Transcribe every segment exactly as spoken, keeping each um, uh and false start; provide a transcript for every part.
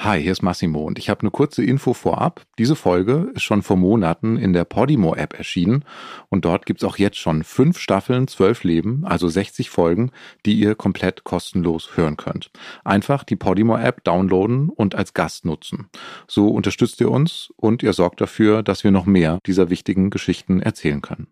Hi, hier ist Massimo und ich habe eine kurze Info vorab. Diese Folge ist schon vor Monaten in der Podimo-App erschienen und dort gibt's auch jetzt schon fünf Staffeln, zwölf Leben, also sechzig Folgen, die ihr komplett kostenlos hören könnt. Einfach die Podimo-App downloaden und als Gast nutzen. So unterstützt ihr uns und ihr sorgt dafür, dass wir noch mehr dieser wichtigen Geschichten erzählen können.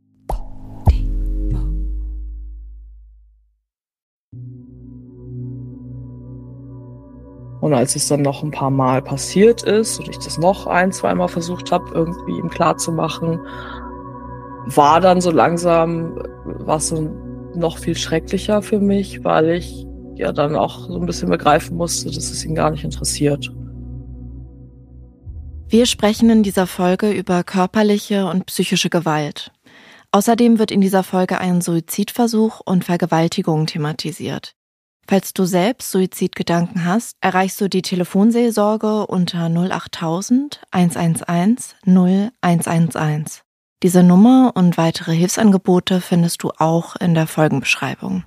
Und als es dann noch ein paar Mal passiert ist und ich das noch ein, zweimal versucht habe, irgendwie ihm klarzumachen, war dann so langsam, war es so noch viel schrecklicher für mich, weil ich ja dann auch so ein bisschen begreifen musste, dass es ihn gar nicht interessiert. Wir sprechen in dieser Folge über körperliche und psychische Gewalt. Außerdem wird in dieser Folge ein Suizidversuch und Vergewaltigung thematisiert. Falls du selbst Suizidgedanken hast, erreichst du die Telefonseelsorge unter null achttausend eins eins eins null eins eins eins. Diese Nummer und weitere Hilfsangebote findest du auch in der Folgenbeschreibung.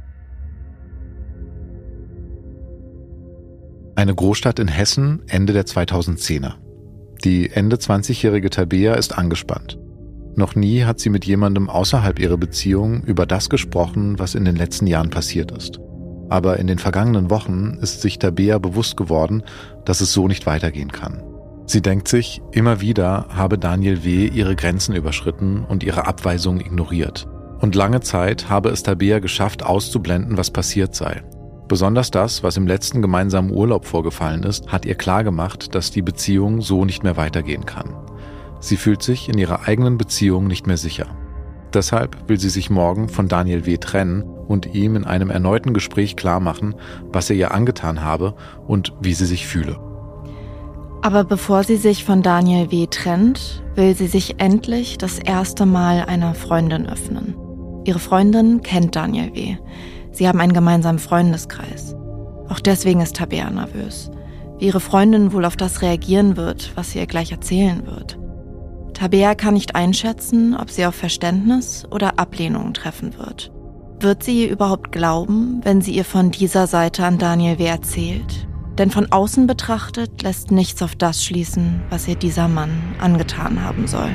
Eine Großstadt in Hessen, Ende der zweitausendzehner. Die Ende zwanzigjährige Tabea ist angespannt. Noch nie hat sie mit jemandem außerhalb ihrer Beziehung über das gesprochen, was in den letzten Jahren passiert ist. Aber in den vergangenen Wochen ist sich Tabea bewusst geworden, dass es so nicht weitergehen kann. Sie denkt sich, immer wieder habe Daniel W. ihre Grenzen überschritten und ihre Abweisung ignoriert. Und lange Zeit habe es Tabea geschafft, auszublenden, was passiert sei. Besonders das, was im letzten gemeinsamen Urlaub vorgefallen ist, hat ihr klargemacht, dass die Beziehung so nicht mehr weitergehen kann. Sie fühlt sich in ihrer eigenen Beziehung nicht mehr sicher. Deshalb will sie sich morgen von Daniel W. trennen und ihm in einem erneuten Gespräch klarmachen, was er ihr angetan habe und wie sie sich fühle. Aber bevor sie sich von Daniel W. trennt, will sie sich endlich das erste Mal einer Freundin öffnen. Ihre Freundin kennt Daniel W. Sie haben einen gemeinsamen Freundeskreis. Auch deswegen ist Tabea nervös, wie ihre Freundin wohl auf das reagieren wird, was sie ihr gleich erzählen wird. Tabea kann nicht einschätzen, ob sie auf Verständnis oder Ablehnung treffen wird. Wird sie ihr überhaupt glauben, wenn sie ihr von dieser Seite an Daniel W. erzählt? Denn von außen betrachtet lässt nichts auf das schließen, was ihr dieser Mann angetan haben soll.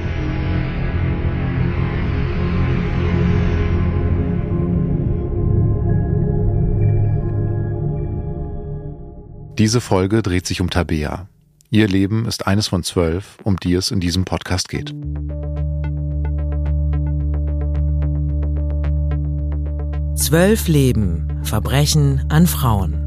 Diese Folge dreht sich um Tabea. Ihr Leben ist eines von zwölf, um die es in diesem Podcast geht. Zwölf Leben. Verbrechen an Frauen.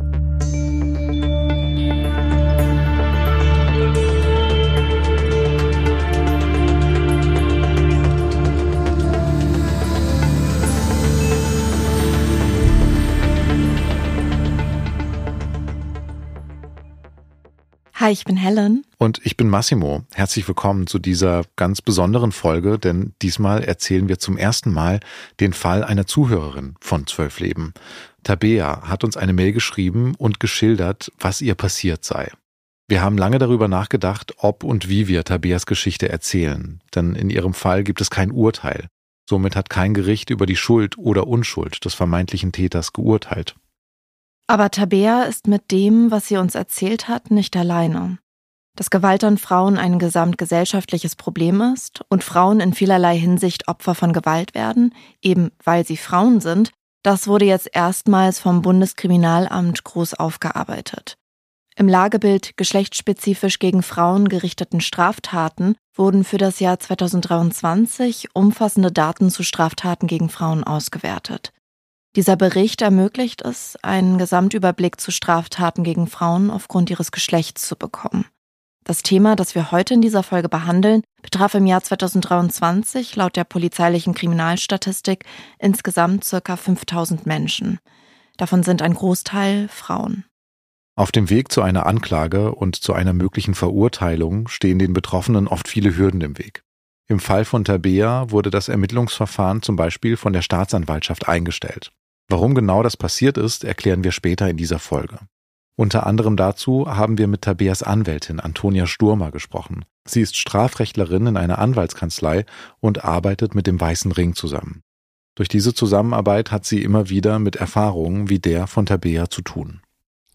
Hi, ich bin Helen. Und ich bin Massimo. Herzlich willkommen zu dieser ganz besonderen Folge, denn diesmal erzählen wir zum ersten Mal den Fall einer Zuhörerin von zwölf Leben. Tabea hat uns eine Mail geschrieben und geschildert, was ihr passiert sei. Wir haben lange darüber nachgedacht, ob und wie wir Tabeas Geschichte erzählen, denn in ihrem Fall gibt es kein Urteil. Somit hat kein Gericht über die Schuld oder Unschuld des vermeintlichen Täters geurteilt. Aber Tabea ist mit dem, was sie uns erzählt hat, nicht alleine. Dass Gewalt an Frauen ein gesamtgesellschaftliches Problem ist und Frauen in vielerlei Hinsicht Opfer von Gewalt werden, eben weil sie Frauen sind, das wurde jetzt erstmals vom Bundeskriminalamt groß aufgearbeitet. Im Lagebild geschlechtsspezifisch gegen Frauen gerichteten Straftaten wurden für das Jahr zweitausenddreiundzwanzig umfassende Daten zu Straftaten gegen Frauen ausgewertet. Dieser Bericht ermöglicht es, einen Gesamtüberblick zu Straftaten gegen Frauen aufgrund ihres Geschlechts zu bekommen. Das Thema, das wir heute in dieser Folge behandeln, betraf im Jahr zweitausenddreiundzwanzig laut der polizeilichen Kriminalstatistik insgesamt ca. fünftausend Menschen. Davon sind ein Großteil Frauen. Auf dem Weg zu einer Anklage und zu einer möglichen Verurteilung stehen den Betroffenen oft viele Hürden im Weg. Im Fall von Tabea wurde das Ermittlungsverfahren zum Beispiel von der Staatsanwaltschaft eingestellt. Warum genau das passiert ist, erklären wir später in dieser Folge. Unter anderem dazu haben wir mit Tabeas Anwältin Antonia Sturmer gesprochen. Sie ist Strafrechtlerin in einer Anwaltskanzlei und arbeitet mit dem Weißen Ring zusammen. Durch diese Zusammenarbeit hat sie immer wieder mit Erfahrungen wie der von Tabea zu tun.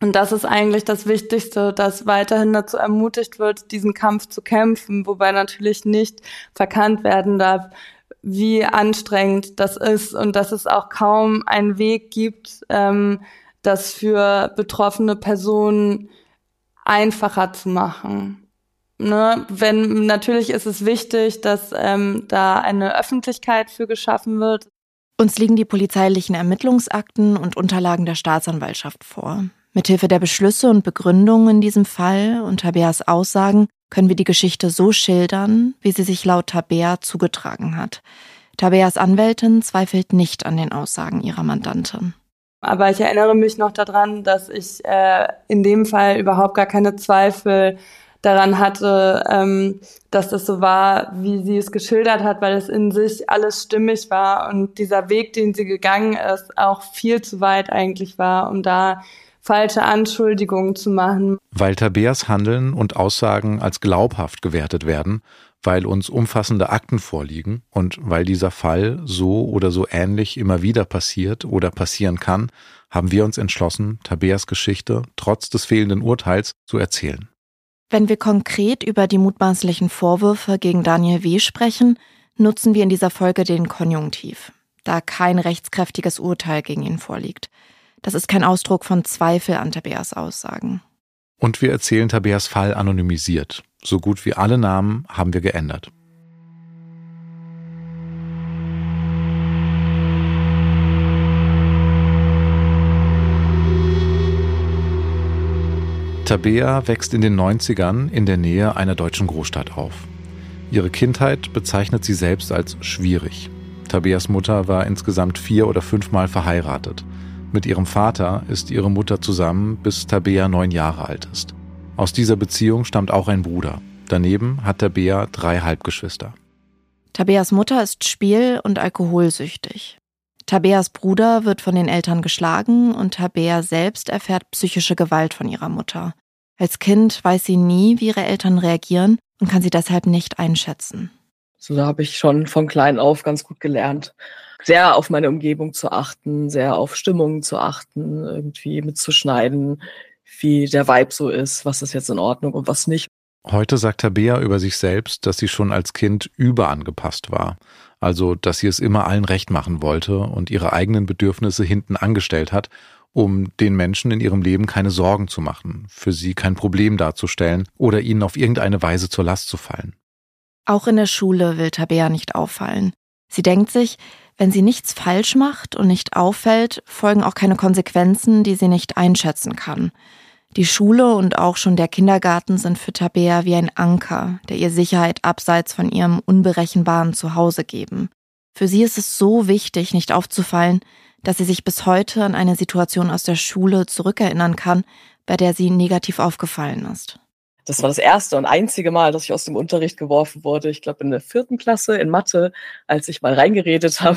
Und das ist eigentlich das Wichtigste, dass weiterhin dazu ermutigt wird, diesen Kampf zu kämpfen, wobei natürlich nicht verkannt werden darf, wie anstrengend das ist und dass es auch kaum einen Weg gibt, ähm, das für betroffene Personen einfacher zu machen. Ne? Wenn, natürlich ist es wichtig, dass ähm, da eine Öffentlichkeit für geschaffen wird. Uns liegen die polizeilichen Ermittlungsakten und Unterlagen der Staatsanwaltschaft vor. Mithilfe der Beschlüsse und Begründungen in diesem Fall und Tabeas Aussagen können wir die Geschichte so schildern, wie sie sich laut Tabea zugetragen hat. Tabeas Anwältin zweifelt nicht an den Aussagen ihrer Mandantin. Aber ich erinnere mich noch daran, dass ich äh, in dem Fall überhaupt gar keine Zweifel daran hatte, ähm, dass das so war, wie sie es geschildert hat, weil es in sich alles stimmig war und dieser Weg, den sie gegangen ist, auch viel zu weit eigentlich war, um da falsche Anschuldigungen zu machen. Weil Tabeas Handeln und Aussagen als glaubhaft gewertet werden, weil uns umfassende Akten vorliegen und weil dieser Fall so oder so ähnlich immer wieder passiert oder passieren kann, haben wir uns entschlossen, Tabeas Geschichte trotz des fehlenden Urteils zu erzählen. Wenn wir konkret über die mutmaßlichen Vorwürfe gegen Daniel W. sprechen, nutzen wir in dieser Folge den Konjunktiv, da kein rechtskräftiges Urteil gegen ihn vorliegt. Das ist kein Ausdruck von Zweifel an Tabeas Aussagen. Und wir erzählen Tabeas Fall anonymisiert. So gut wie alle Namen haben wir geändert. Tabea wächst in den neunzigern in der Nähe einer deutschen Großstadt auf. Ihre Kindheit bezeichnet sie selbst als schwierig. Tabeas Mutter war insgesamt vier- oder fünfmal verheiratet. Mit ihrem Vater ist ihre Mutter zusammen, bis Tabea neun Jahre alt ist. Aus dieser Beziehung stammt auch ein Bruder. Daneben hat Tabea drei Halbgeschwister. Tabeas Mutter ist spiel- und alkoholsüchtig. Tabeas Bruder wird von den Eltern geschlagen und Tabea selbst erfährt psychische Gewalt von ihrer Mutter. Als Kind weiß sie nie, wie ihre Eltern reagieren und kann sie deshalb nicht einschätzen. So, da habe ich schon von klein auf ganz gut gelernt, sehr auf meine Umgebung zu achten, sehr auf Stimmungen zu achten, irgendwie mitzuschneiden, wie der Vibe so ist, was ist jetzt in Ordnung und was nicht. Heute sagt Tabea über sich selbst, dass sie schon als Kind überangepasst war. Also, dass sie es immer allen recht machen wollte und ihre eigenen Bedürfnisse hinten angestellt hat, um den Menschen in ihrem Leben keine Sorgen zu machen, für sie kein Problem darzustellen oder ihnen auf irgendeine Weise zur Last zu fallen. Auch in der Schule will Tabea nicht auffallen. Sie denkt sich, wenn sie nichts falsch macht und nicht auffällt, folgen auch keine Konsequenzen, die sie nicht einschätzen kann. Die Schule und auch schon der Kindergarten sind für Tabea wie ein Anker, der ihr Sicherheit abseits von ihrem unberechenbaren Zuhause geben. Für sie ist es so wichtig, nicht aufzufallen, dass sie sich bis heute an eine Situation aus der Schule zurückerinnern kann, bei der sie negativ aufgefallen ist. Das war das erste und einzige Mal, dass ich aus dem Unterricht geworfen wurde. Ich glaube in der vierten Klasse in Mathe, als ich mal reingeredet habe.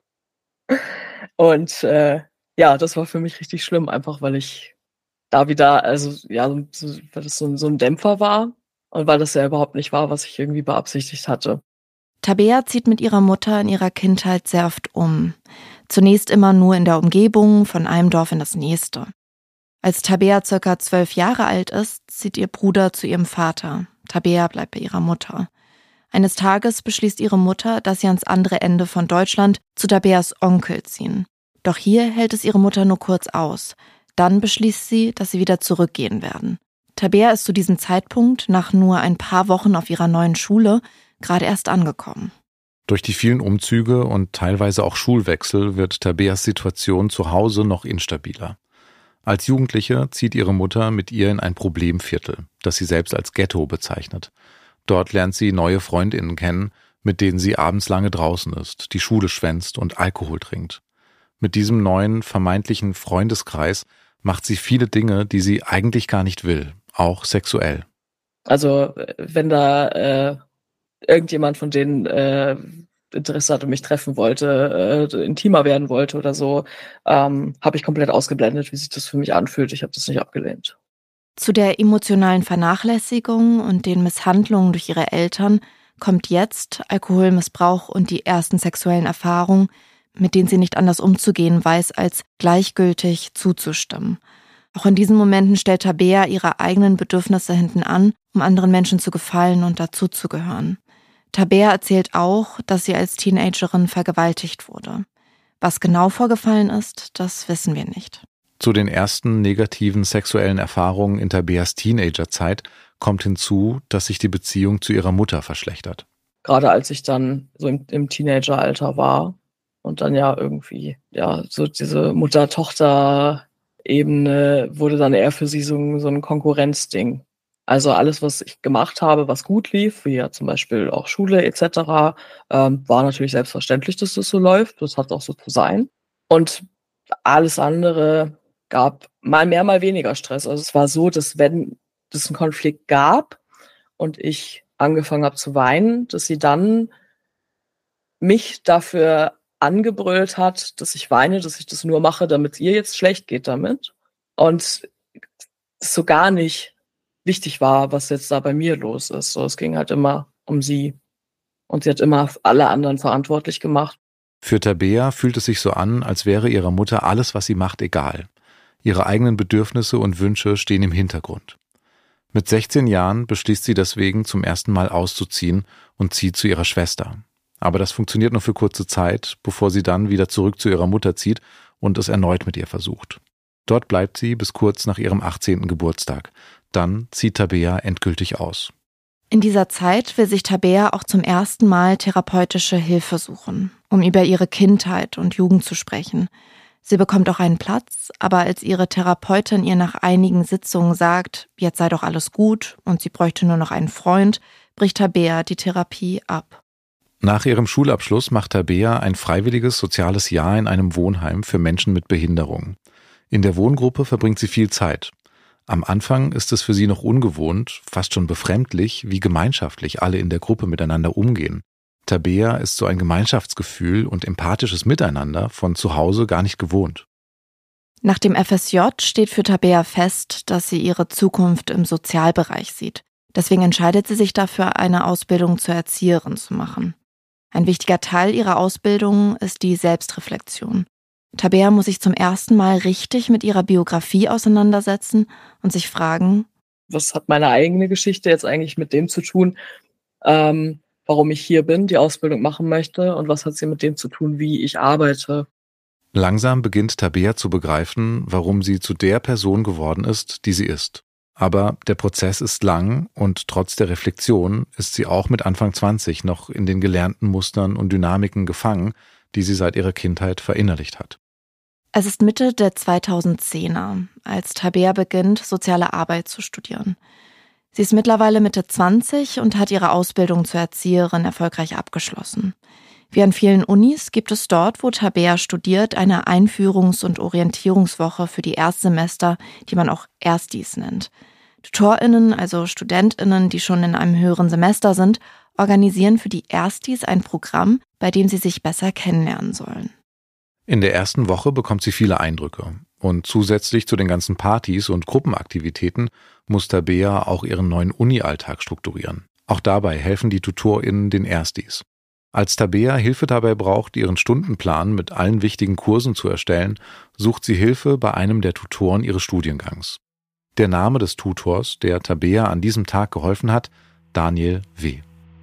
Und äh, ja, das war für mich richtig schlimm, einfach weil ich da wieder, also ja, so, weil das so, so ein Dämpfer war und weil das ja überhaupt nicht war, was ich irgendwie beabsichtigt hatte. Tabea zieht mit ihrer Mutter in ihrer Kindheit sehr oft um. Zunächst immer nur in der Umgebung, von einem Dorf in das nächste. Als Tabea circa zwölf Jahre alt ist, zieht ihr Bruder zu ihrem Vater. Tabea bleibt bei ihrer Mutter. Eines Tages beschließt ihre Mutter, dass sie ans andere Ende von Deutschland zu Tabeas Onkel ziehen. Doch hier hält es ihre Mutter nur kurz aus. Dann beschließt sie, dass sie wieder zurückgehen werden. Tabea ist zu diesem Zeitpunkt, nach nur ein paar Wochen auf ihrer neuen Schule, gerade erst angekommen. Durch die vielen Umzüge und teilweise auch Schulwechsel wird Tabeas Situation zu Hause noch instabiler. Als Jugendliche zieht ihre Mutter mit ihr in ein Problemviertel, das sie selbst als Ghetto bezeichnet. Dort lernt sie neue FreundInnen kennen, mit denen sie abends lange draußen ist, die Schule schwänzt und Alkohol trinkt. Mit diesem neuen, vermeintlichen Freundeskreis macht sie viele Dinge, die sie eigentlich gar nicht will, auch sexuell. Also wenn da äh, irgendjemand von denen äh, Interesse hatte, mich treffen wollte, äh, intimer werden wollte oder so, ähm, habe ich komplett ausgeblendet, wie sich das für mich anfühlt. Ich habe das nicht abgelehnt. Zu der emotionalen Vernachlässigung und den Misshandlungen durch ihre Eltern kommt jetzt Alkoholmissbrauch und die ersten sexuellen Erfahrungen, mit denen sie nicht anders umzugehen weiß, als gleichgültig zuzustimmen. Auch in diesen Momenten stellt Tabea ihre eigenen Bedürfnisse hinten an, um anderen Menschen zu gefallen und dazuzugehören. Tabea erzählt auch, dass sie als Teenagerin vergewaltigt wurde. Was genau vorgefallen ist, das wissen wir nicht. Zu den ersten negativen sexuellen Erfahrungen in Tabeas Teenagerzeit kommt hinzu, dass sich die Beziehung zu ihrer Mutter verschlechtert. Gerade als ich dann so im, im Teenageralter war und dann ja irgendwie, ja, so diese Mutter-Tochter-Ebene wurde dann eher für sie so, so ein Konkurrenzding. Also alles, was ich gemacht habe, was gut lief, wie ja zum Beispiel auch Schule et cetera, ähm, war natürlich selbstverständlich, dass das so läuft. Das hat auch so zu sein. Und alles andere gab mal mehr, mal weniger Stress. Also es war so, dass wenn es einen Konflikt gab und ich angefangen habe zu weinen, dass sie dann mich dafür angebrüllt hat, dass ich weine, dass ich das nur mache, damit es ihr jetzt schlecht geht damit. Und es so gar nicht wichtig war, was jetzt da bei mir los ist. So, es ging halt immer um sie. Und sie hat immer alle anderen verantwortlich gemacht. Für Tabea fühlt es sich so an, als wäre ihrer Mutter alles, was sie macht, egal. Ihre eigenen Bedürfnisse und Wünsche stehen im Hintergrund. Mit sechzehn Jahren beschließt sie deswegen, zum ersten Mal auszuziehen und zieht zu ihrer Schwester. Aber das funktioniert nur für kurze Zeit, bevor sie dann wieder zurück zu ihrer Mutter zieht und es erneut mit ihr versucht. Dort bleibt sie bis kurz nach ihrem achtzehnten Geburtstag. Dann zieht Tabea endgültig aus. In dieser Zeit will sich Tabea auch zum ersten Mal therapeutische Hilfe suchen, um über ihre Kindheit und Jugend zu sprechen. Sie bekommt auch einen Platz, aber als ihre Therapeutin ihr nach einigen Sitzungen sagt, jetzt sei doch alles gut und sie bräuchte nur noch einen Freund, bricht Tabea die Therapie ab. Nach ihrem Schulabschluss macht Tabea ein freiwilliges soziales Jahr in einem Wohnheim für Menschen mit Behinderung. In der Wohngruppe verbringt sie viel Zeit. Am Anfang ist es für sie noch ungewohnt, fast schon befremdlich, wie gemeinschaftlich alle in der Gruppe miteinander umgehen. Tabea ist so ein Gemeinschaftsgefühl und empathisches Miteinander von zu Hause gar nicht gewohnt. Nach dem F S J steht für Tabea fest, dass sie ihre Zukunft im Sozialbereich sieht. Deswegen entscheidet sie sich dafür, eine Ausbildung zur Erzieherin zu machen. Ein wichtiger Teil ihrer Ausbildung ist die Selbstreflexion. Tabea muss sich zum ersten Mal richtig mit ihrer Biografie auseinandersetzen und sich fragen, was hat meine eigene Geschichte jetzt eigentlich mit dem zu tun, ähm, warum ich hier bin, die Ausbildung machen möchte und was hat sie mit dem zu tun, wie ich arbeite. Langsam beginnt Tabea zu begreifen, warum sie zu der Person geworden ist, die sie ist. Aber der Prozess ist lang und trotz der Reflexion ist sie auch mit Anfang zwanzig noch in den gelernten Mustern und Dynamiken gefangen, die sie seit ihrer Kindheit verinnerlicht hat. Es ist Mitte der zweitausendzehner, als Tabea beginnt, soziale Arbeit zu studieren. Sie ist mittlerweile Mitte zwanzig und hat ihre Ausbildung zur Erzieherin erfolgreich abgeschlossen. Wie an vielen Unis gibt es dort, wo Tabea studiert, eine Einführungs- und Orientierungswoche für die Erstsemester, die man auch Erstis nennt. TutorInnen, also StudentInnen, die schon in einem höheren Semester sind, organisieren für die Erstis ein Programm, bei dem sie sich besser kennenlernen sollen. In der ersten Woche bekommt sie viele Eindrücke. Und zusätzlich zu den ganzen Partys und Gruppenaktivitäten muss Tabea auch ihren neuen Uni-Alltag strukturieren. Auch dabei helfen die TutorInnen den Erstis. Als Tabea Hilfe dabei braucht, ihren Stundenplan mit allen wichtigen Kursen zu erstellen, sucht sie Hilfe bei einem der Tutoren ihres Studiengangs. Der Name des Tutors, der Tabea an diesem Tag geholfen hat, Daniel W.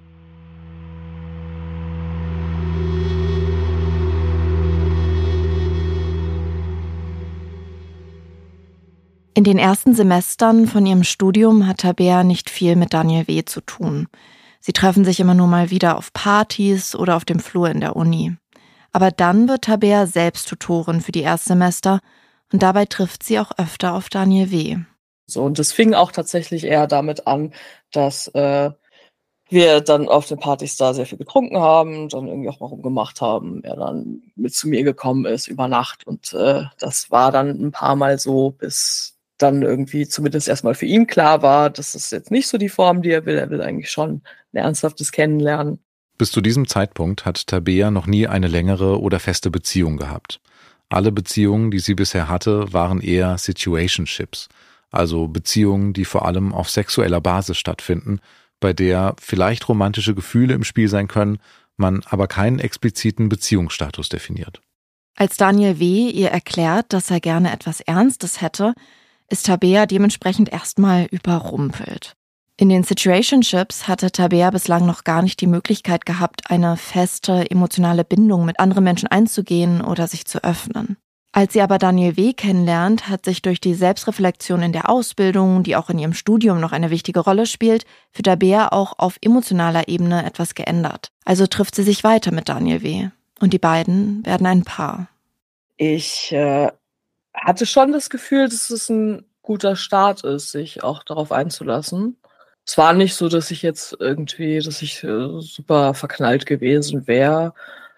In den ersten Semestern von ihrem Studium hat Tabea nicht viel mit Daniel W. zu tun. Sie treffen sich immer nur mal wieder auf Partys oder auf dem Flur in der Uni. Aber dann wird Tabea selbst Tutorin für die Erstsemester und dabei trifft sie auch öfter auf Daniel W. So, und das fing auch tatsächlich eher damit an, dass äh, wir dann auf den Partys da sehr viel getrunken haben, dann irgendwie auch mal rumgemacht haben, er dann mit zu mir gekommen ist über Nacht und äh, das war dann ein paar Mal so, bis dann irgendwie zumindest erstmal für ihn klar war, das ist jetzt nicht so die Form, die er will. Er will eigentlich schon ein ernsthaftes Kennenlernen. Bis zu diesem Zeitpunkt hat Tabea noch nie eine längere oder feste Beziehung gehabt. Alle Beziehungen, die sie bisher hatte, waren eher Situationships, also Beziehungen, die vor allem auf sexueller Basis stattfinden, bei der vielleicht romantische Gefühle im Spiel sein können, man aber keinen expliziten Beziehungsstatus definiert. Als Daniel W. ihr erklärt, dass er gerne etwas Ernstes hätte, ist Tabea dementsprechend erstmal überrumpelt. In den Situationships hatte Tabea bislang noch gar nicht die Möglichkeit gehabt, eine feste emotionale Bindung mit anderen Menschen einzugehen oder sich zu öffnen. Als sie aber Daniel W. kennenlernt, hat sich durch die Selbstreflexion in der Ausbildung, die auch in ihrem Studium noch eine wichtige Rolle spielt, für Tabea auch auf emotionaler Ebene etwas geändert. Also trifft sie sich weiter mit Daniel W. Und die beiden werden ein Paar. Ich äh, hatte schon das Gefühl, dass es ein guter Start ist, sich auch darauf einzulassen. Es war nicht so, dass ich jetzt irgendwie, dass ich äh, super verknallt gewesen wäre,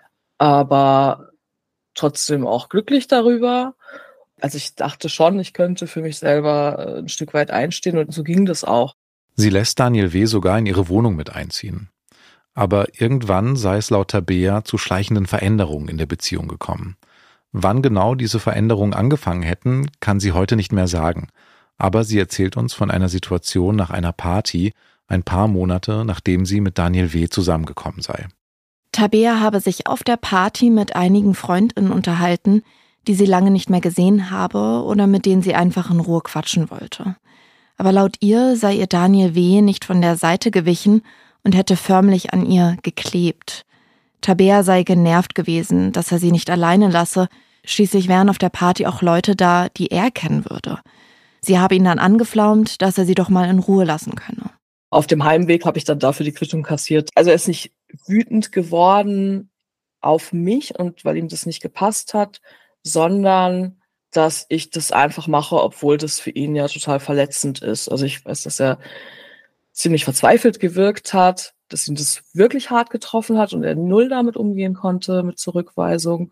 aber trotzdem auch glücklich darüber. Also ich dachte schon, ich könnte für mich selber ein Stück weit einstehen und so ging das auch. Sie lässt Daniel W. sogar in ihre Wohnung mit einziehen. Aber irgendwann sei es laut Tabea zu schleichenden Veränderungen in der Beziehung gekommen. Wann genau diese Veränderungen angefangen hätten, kann sie heute nicht mehr sagen. Aber sie erzählt uns von einer Situation nach einer Party, ein paar Monate nachdem sie mit Daniel W. zusammengekommen sei. Tabea habe sich auf der Party mit einigen FreundInnen unterhalten, die sie lange nicht mehr gesehen habe oder mit denen sie einfach in Ruhe quatschen wollte. Aber laut ihr sei ihr Daniel W. nicht von der Seite gewichen und hätte förmlich an ihr geklebt. Tabea sei genervt gewesen, dass er sie nicht alleine lasse. Schließlich wären auf der Party auch Leute da, die er kennen würde. Sie habe ihn dann angeflaumt, dass er sie doch mal in Ruhe lassen könne. Auf dem Heimweg habe ich dann dafür die Quittung kassiert. Also er ist nicht wütend geworden auf mich und weil ihm das nicht gepasst hat, sondern dass ich das einfach mache, obwohl das für ihn ja total verletzend ist. Also ich weiß, dass er ziemlich verzweifelt gewirkt hat, dass ihn das wirklich hart getroffen hat und er null damit umgehen konnte mit Zurückweisung.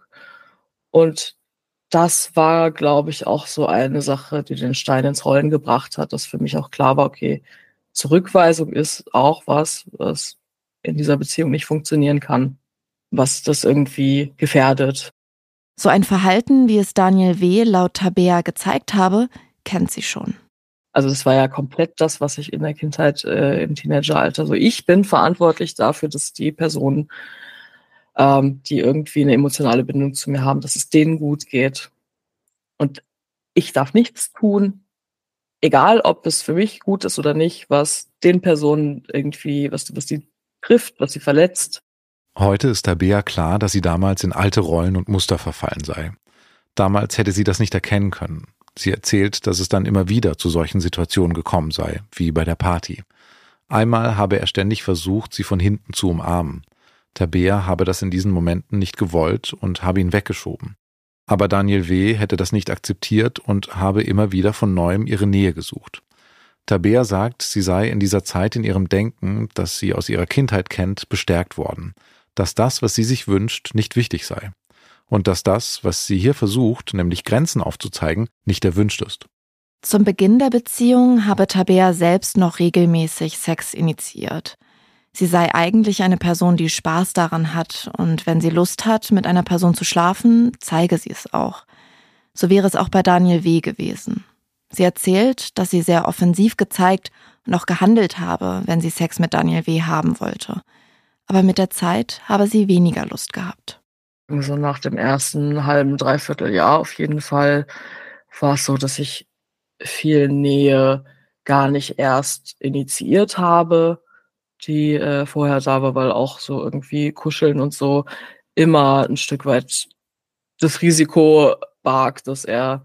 Und das war, glaube ich, auch so eine Sache, die den Stein ins Rollen gebracht hat, dass für mich auch klar war, okay, Zurückweisung ist auch was, was in dieser Beziehung nicht funktionieren kann, was das irgendwie gefährdet. So ein Verhalten, wie es Daniel W. laut Tabea gezeigt habe, kennt sie schon. Also das war ja komplett das, was ich in der Kindheit, äh, im Teenageralter, so ich bin verantwortlich dafür, dass die Personen, ähm, die irgendwie eine emotionale Bindung zu mir haben, dass es denen gut geht. Und ich darf nichts tun, egal ob es für mich gut ist oder nicht, was den Personen irgendwie, was, was die trifft, was sie verletzt. Heute ist Tabea klar, dass sie damals in alte Rollen und Muster verfallen sei. Damals hätte sie das nicht erkennen können. Sie erzählt, dass es dann immer wieder zu solchen Situationen gekommen sei, wie bei der Party. Einmal habe er ständig versucht, sie von hinten zu umarmen. Tabea habe das in diesen Momenten nicht gewollt und habe ihn weggeschoben. Aber Daniel W. hätte das nicht akzeptiert und habe immer wieder von Neuem ihre Nähe gesucht. Tabea sagt, sie sei in dieser Zeit in ihrem Denken, das sie aus ihrer Kindheit kennt, bestärkt worden, dass das, was sie sich wünscht, nicht wichtig sei. Und dass das, was sie hier versucht, nämlich Grenzen aufzuzeigen, nicht erwünscht ist. Zum Beginn der Beziehung habe Tabea selbst noch regelmäßig Sex initiiert. Sie sei eigentlich eine Person, die Spaß daran hat und wenn sie Lust hat, mit einer Person zu schlafen, zeige sie es auch. So wäre es auch bei Daniel W. gewesen. Sie erzählt, dass sie sehr offensiv gezeigt und auch gehandelt habe, wenn sie Sex mit Daniel W. haben wollte. Aber mit der Zeit habe sie weniger Lust gehabt. So nach dem ersten halben, dreiviertel Jahr auf jeden Fall war es so, dass ich viel Nähe gar nicht erst initiiert habe, die äh, vorher da war, weil auch so irgendwie kuscheln und so immer ein Stück weit das Risiko barg, dass er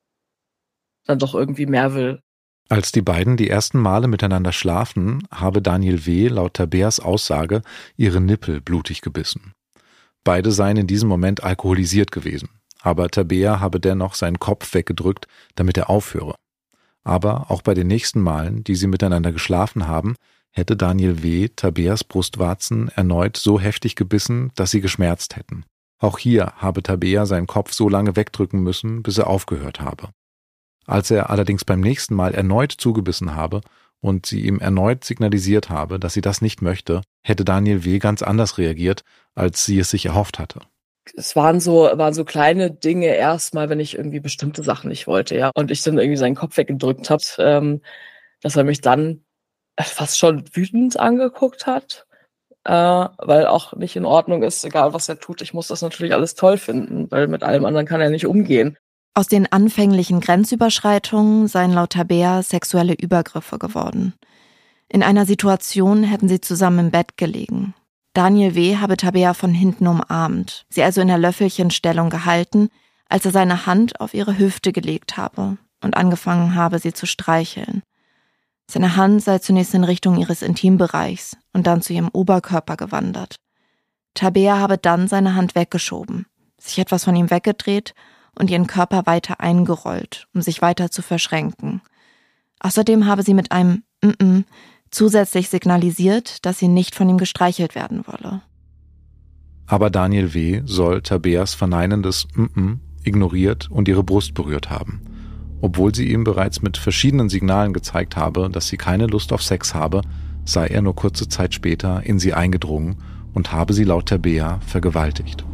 dann doch irgendwie mehr will. Als die beiden die ersten Male miteinander schlafen, habe Daniel W. laut Tabeas Aussage ihre Nippel blutig gebissen. Beide seien in diesem Moment alkoholisiert gewesen, aber Tabea habe dennoch seinen Kopf weggedrückt, damit er aufhöre. Aber auch bei den nächsten Malen, die sie miteinander geschlafen haben, hätte Daniel W. Tabeas Brustwarzen erneut so heftig gebissen, dass sie geschmerzt hätten. Auch hier habe Tabea seinen Kopf so lange wegdrücken müssen, bis er aufgehört habe. Als er allerdings beim nächsten Mal erneut zugebissen habe und sie ihm erneut signalisiert habe, dass sie das nicht möchte, hätte Daniel W. ganz anders reagiert, als sie es sich erhofft hatte. Es waren so, waren so kleine Dinge erstmal, wenn ich irgendwie bestimmte Sachen nicht wollte, ja. Und ich dann irgendwie seinen Kopf weggedrückt habe, ähm, dass er mich dann fast schon wütend angeguckt hat, äh, weil auch nicht in Ordnung ist, egal was er tut. Ich muss das natürlich alles toll finden, weil mit allem anderen kann er nicht umgehen. Aus den anfänglichen Grenzüberschreitungen seien laut Tabea sexuelle Übergriffe geworden. In einer Situation hätten sie zusammen im Bett gelegen. Daniel W. habe Tabea von hinten umarmt, sie also in der Löffelchenstellung gehalten, als er seine Hand auf ihre Hüfte gelegt habe und angefangen habe, sie zu streicheln. Seine Hand sei zunächst in Richtung ihres Intimbereichs und dann zu ihrem Oberkörper gewandert. Tabea habe dann seine Hand weggeschoben, sich etwas von ihm weggedreht und ihren Körper weiter eingerollt, um sich weiter zu verschränken. Außerdem habe sie mit einem Mm-mm zusätzlich signalisiert, dass sie nicht von ihm gestreichelt werden wolle. Aber Daniel W. soll Tabeas verneinendes Mm-mm ignoriert und ihre Brust berührt haben, obwohl sie ihm bereits mit verschiedenen Signalen gezeigt habe, dass sie keine Lust auf Sex habe, sei er nur kurze Zeit später in sie eingedrungen und habe sie laut Tabea vergewaltigt.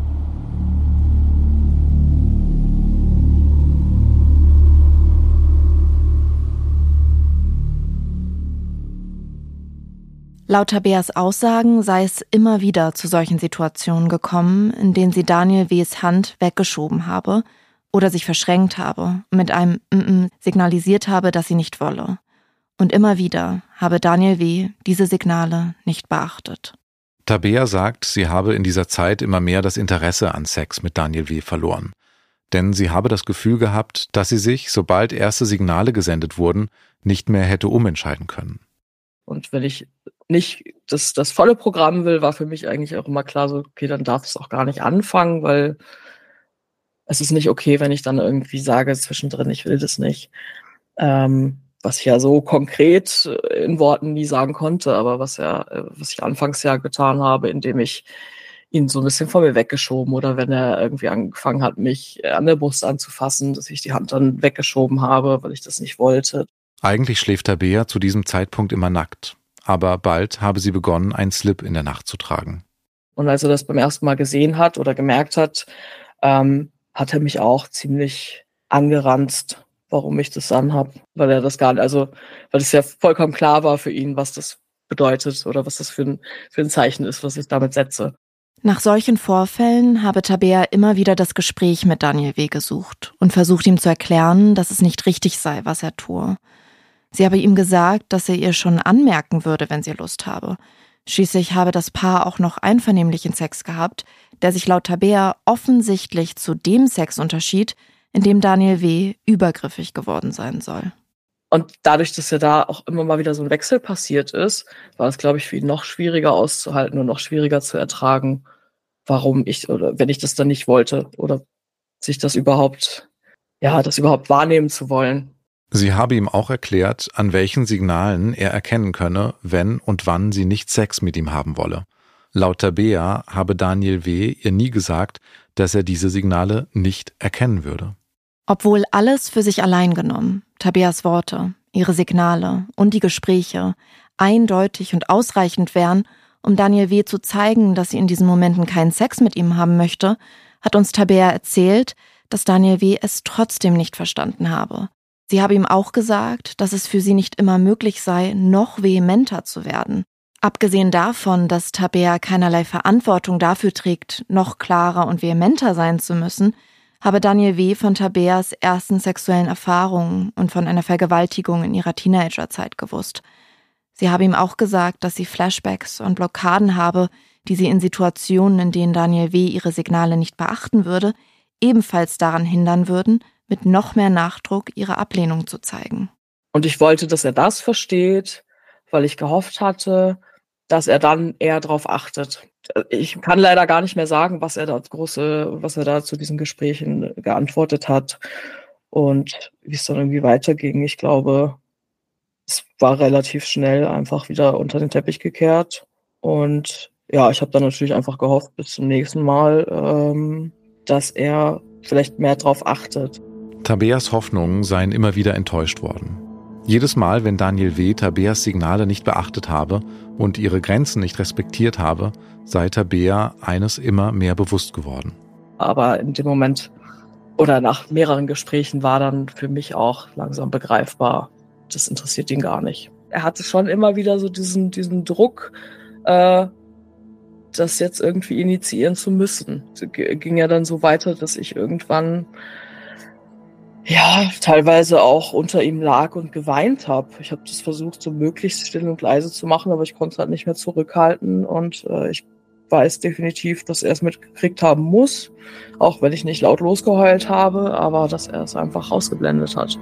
Laut Tabeas Aussagen sei es immer wieder zu solchen Situationen gekommen, in denen sie Daniel W.s Hand weggeschoben habe oder sich verschränkt habe und mit einem Mm-mm signalisiert habe, dass sie nicht wolle. Und immer wieder habe Daniel W. diese Signale nicht beachtet. Tabea sagt, sie habe in dieser Zeit immer mehr das Interesse an Sex mit Daniel W. verloren. Denn sie habe das Gefühl gehabt, dass sie sich, sobald erste Signale gesendet wurden, nicht mehr hätte umentscheiden können. Und wenn ich nicht das, das volle Programm will, war für mich eigentlich auch immer klar, so, okay, dann darf es auch gar nicht anfangen, weil es ist nicht okay, wenn ich dann irgendwie sage zwischendrin, ich will das nicht. Ähm, was ich ja so konkret in Worten nie sagen konnte, aber was ja, was ich anfangs ja getan habe, indem ich ihn so ein bisschen von mir weggeschoben oder wenn er irgendwie angefangen hat, mich an der Brust anzufassen, dass ich die Hand dann weggeschoben habe, weil ich das nicht wollte. Eigentlich schläft Tabea zu diesem Zeitpunkt immer nackt, aber bald habe sie begonnen, einen Slip in der Nacht zu tragen. Und als er das beim ersten Mal gesehen hat oder gemerkt hat, ähm, hat er mich auch ziemlich angeranzt, warum ich das anhab, weil er das gar nicht, also weil es ja vollkommen klar war für ihn, was das bedeutet oder was das für ein, für ein Zeichen ist, was ich damit setze. Nach solchen Vorfällen habe Tabea immer wieder das Gespräch mit Daniel W. gesucht und versucht ihm zu erklären, dass es nicht richtig sei, was er tue. Sie habe ihm gesagt, dass er ihr schon anmerken würde, wenn sie Lust habe. Schließlich habe das Paar auch noch einvernehmlichen Sex gehabt, der sich laut Tabea offensichtlich zu dem Sex unterschied, in dem Daniel W. übergriffig geworden sein soll. Und dadurch, dass ja da auch immer mal wieder so ein Wechsel passiert ist, war es, glaube ich, für ihn noch schwieriger auszuhalten und noch schwieriger zu ertragen, warum ich, oder wenn ich das dann nicht wollte oder sich das überhaupt, ja, das überhaupt wahrnehmen zu wollen. Sie habe ihm auch erklärt, an welchen Signalen er erkennen könne, wenn und wann sie nicht Sex mit ihm haben wolle. Laut Tabea habe Daniel W. ihr nie gesagt, dass er diese Signale nicht erkennen würde. Obwohl alles für sich allein genommen, Tabeas Worte, ihre Signale und die Gespräche eindeutig und ausreichend wären, um Daniel W. zu zeigen, dass sie in diesen Momenten keinen Sex mit ihm haben möchte, hat uns Tabea erzählt, dass Daniel W. es trotzdem nicht verstanden habe. Sie habe ihm auch gesagt, dass es für sie nicht immer möglich sei, noch vehementer zu werden. Abgesehen davon, dass Tabea keinerlei Verantwortung dafür trägt, noch klarer und vehementer sein zu müssen, habe Daniel W. von Tabeas ersten sexuellen Erfahrungen und von einer Vergewaltigung in ihrer Teenagerzeit gewusst. Sie habe ihm auch gesagt, dass sie Flashbacks und Blockaden habe, die sie in Situationen, in denen Daniel W. ihre Signale nicht beachten würde, ebenfalls daran hindern würden, mit noch mehr Nachdruck ihre Ablehnung zu zeigen. Und ich wollte, dass er das versteht, weil ich gehofft hatte, dass er dann eher darauf achtet. Ich kann leider gar nicht mehr sagen, was er da große, was er da zu diesen Gesprächen geantwortet hat und wie es dann irgendwie weiterging. Ich glaube, es war relativ schnell einfach wieder unter den Teppich gekehrt. Und ja, ich habe dann natürlich einfach gehofft, bis zum nächsten Mal, ähm, dass er vielleicht mehr drauf achtet. Tabeas Hoffnungen seien immer wieder enttäuscht worden. Jedes Mal, wenn Daniel W. Tabeas Signale nicht beachtet habe und ihre Grenzen nicht respektiert habe, sei Tabea eines immer mehr bewusst geworden. Aber in dem Moment oder nach mehreren Gesprächen war dann für mich auch langsam begreifbar, das interessiert ihn gar nicht. Er hatte schon immer wieder so diesen, diesen Druck, äh, das jetzt irgendwie initiieren zu müssen. Es ging ja dann so weiter, dass ich irgendwann ja, teilweise auch unter ihm lag und geweint habe. Ich habe das versucht, so möglichst still und leise zu machen, aber ich konnte es halt nicht mehr zurückhalten. Und äh, ich weiß definitiv, dass er es mitgekriegt haben muss, auch wenn ich nicht laut losgeheult habe, aber dass er es einfach ausgeblendet hat.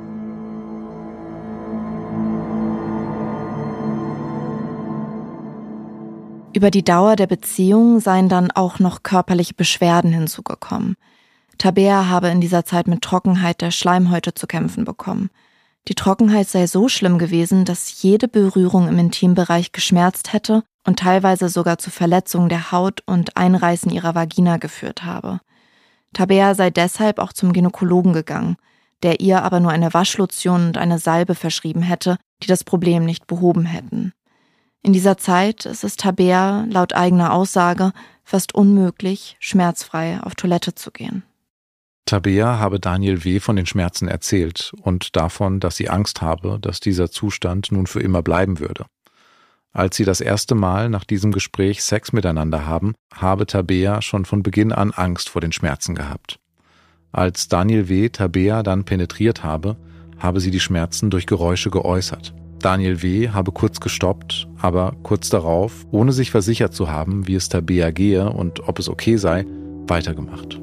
Über die Dauer der Beziehung seien dann auch noch körperliche Beschwerden hinzugekommen. Tabea habe in dieser Zeit mit Trockenheit der Schleimhäute zu kämpfen bekommen. Die Trockenheit sei so schlimm gewesen, dass jede Berührung im Intimbereich geschmerzt hätte und teilweise sogar zu Verletzungen der Haut und Einreißen ihrer Vagina geführt habe. Tabea sei deshalb auch zum Gynäkologen gegangen, der ihr aber nur eine Waschlotion und eine Salbe verschrieben hätte, die das Problem nicht behoben hätten. In dieser Zeit ist es Tabea, laut eigener Aussage, fast unmöglich, schmerzfrei auf Toilette zu gehen. Tabea habe Daniel W. von den Schmerzen erzählt und davon, dass sie Angst habe, dass dieser Zustand nun für immer bleiben würde. Als sie das erste Mal nach diesem Gespräch Sex miteinander haben, habe Tabea schon von Beginn an Angst vor den Schmerzen gehabt. Als Daniel W. Tabea dann penetriert habe, habe sie die Schmerzen durch Geräusche geäußert. Daniel W. habe kurz gestoppt, aber kurz darauf, ohne sich versichert zu haben, wie es Tabea gehe und ob es okay sei, weitergemacht.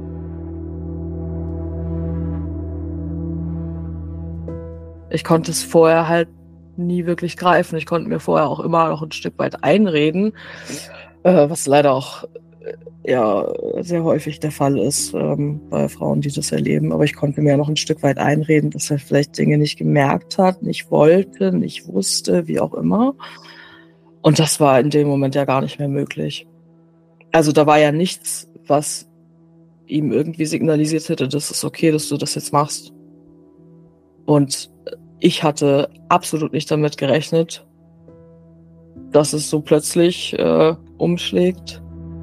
Ich konnte es vorher halt nie wirklich greifen. Ich konnte mir vorher auch immer noch ein Stück weit einreden, äh, was leider auch äh, ja, sehr häufig der Fall ist ähm, bei Frauen, die das erleben. Aber ich konnte mir noch ein Stück weit einreden, dass er vielleicht Dinge nicht gemerkt hat, nicht wollte, nicht wusste, wie auch immer. Und das war in dem Moment ja gar nicht mehr möglich. Also da war ja nichts, was ihm irgendwie signalisiert hätte, das ist okay, dass du das jetzt machst. Und ich hatte absolut nicht damit gerechnet, dass es so plötzlich äh, umschlägt.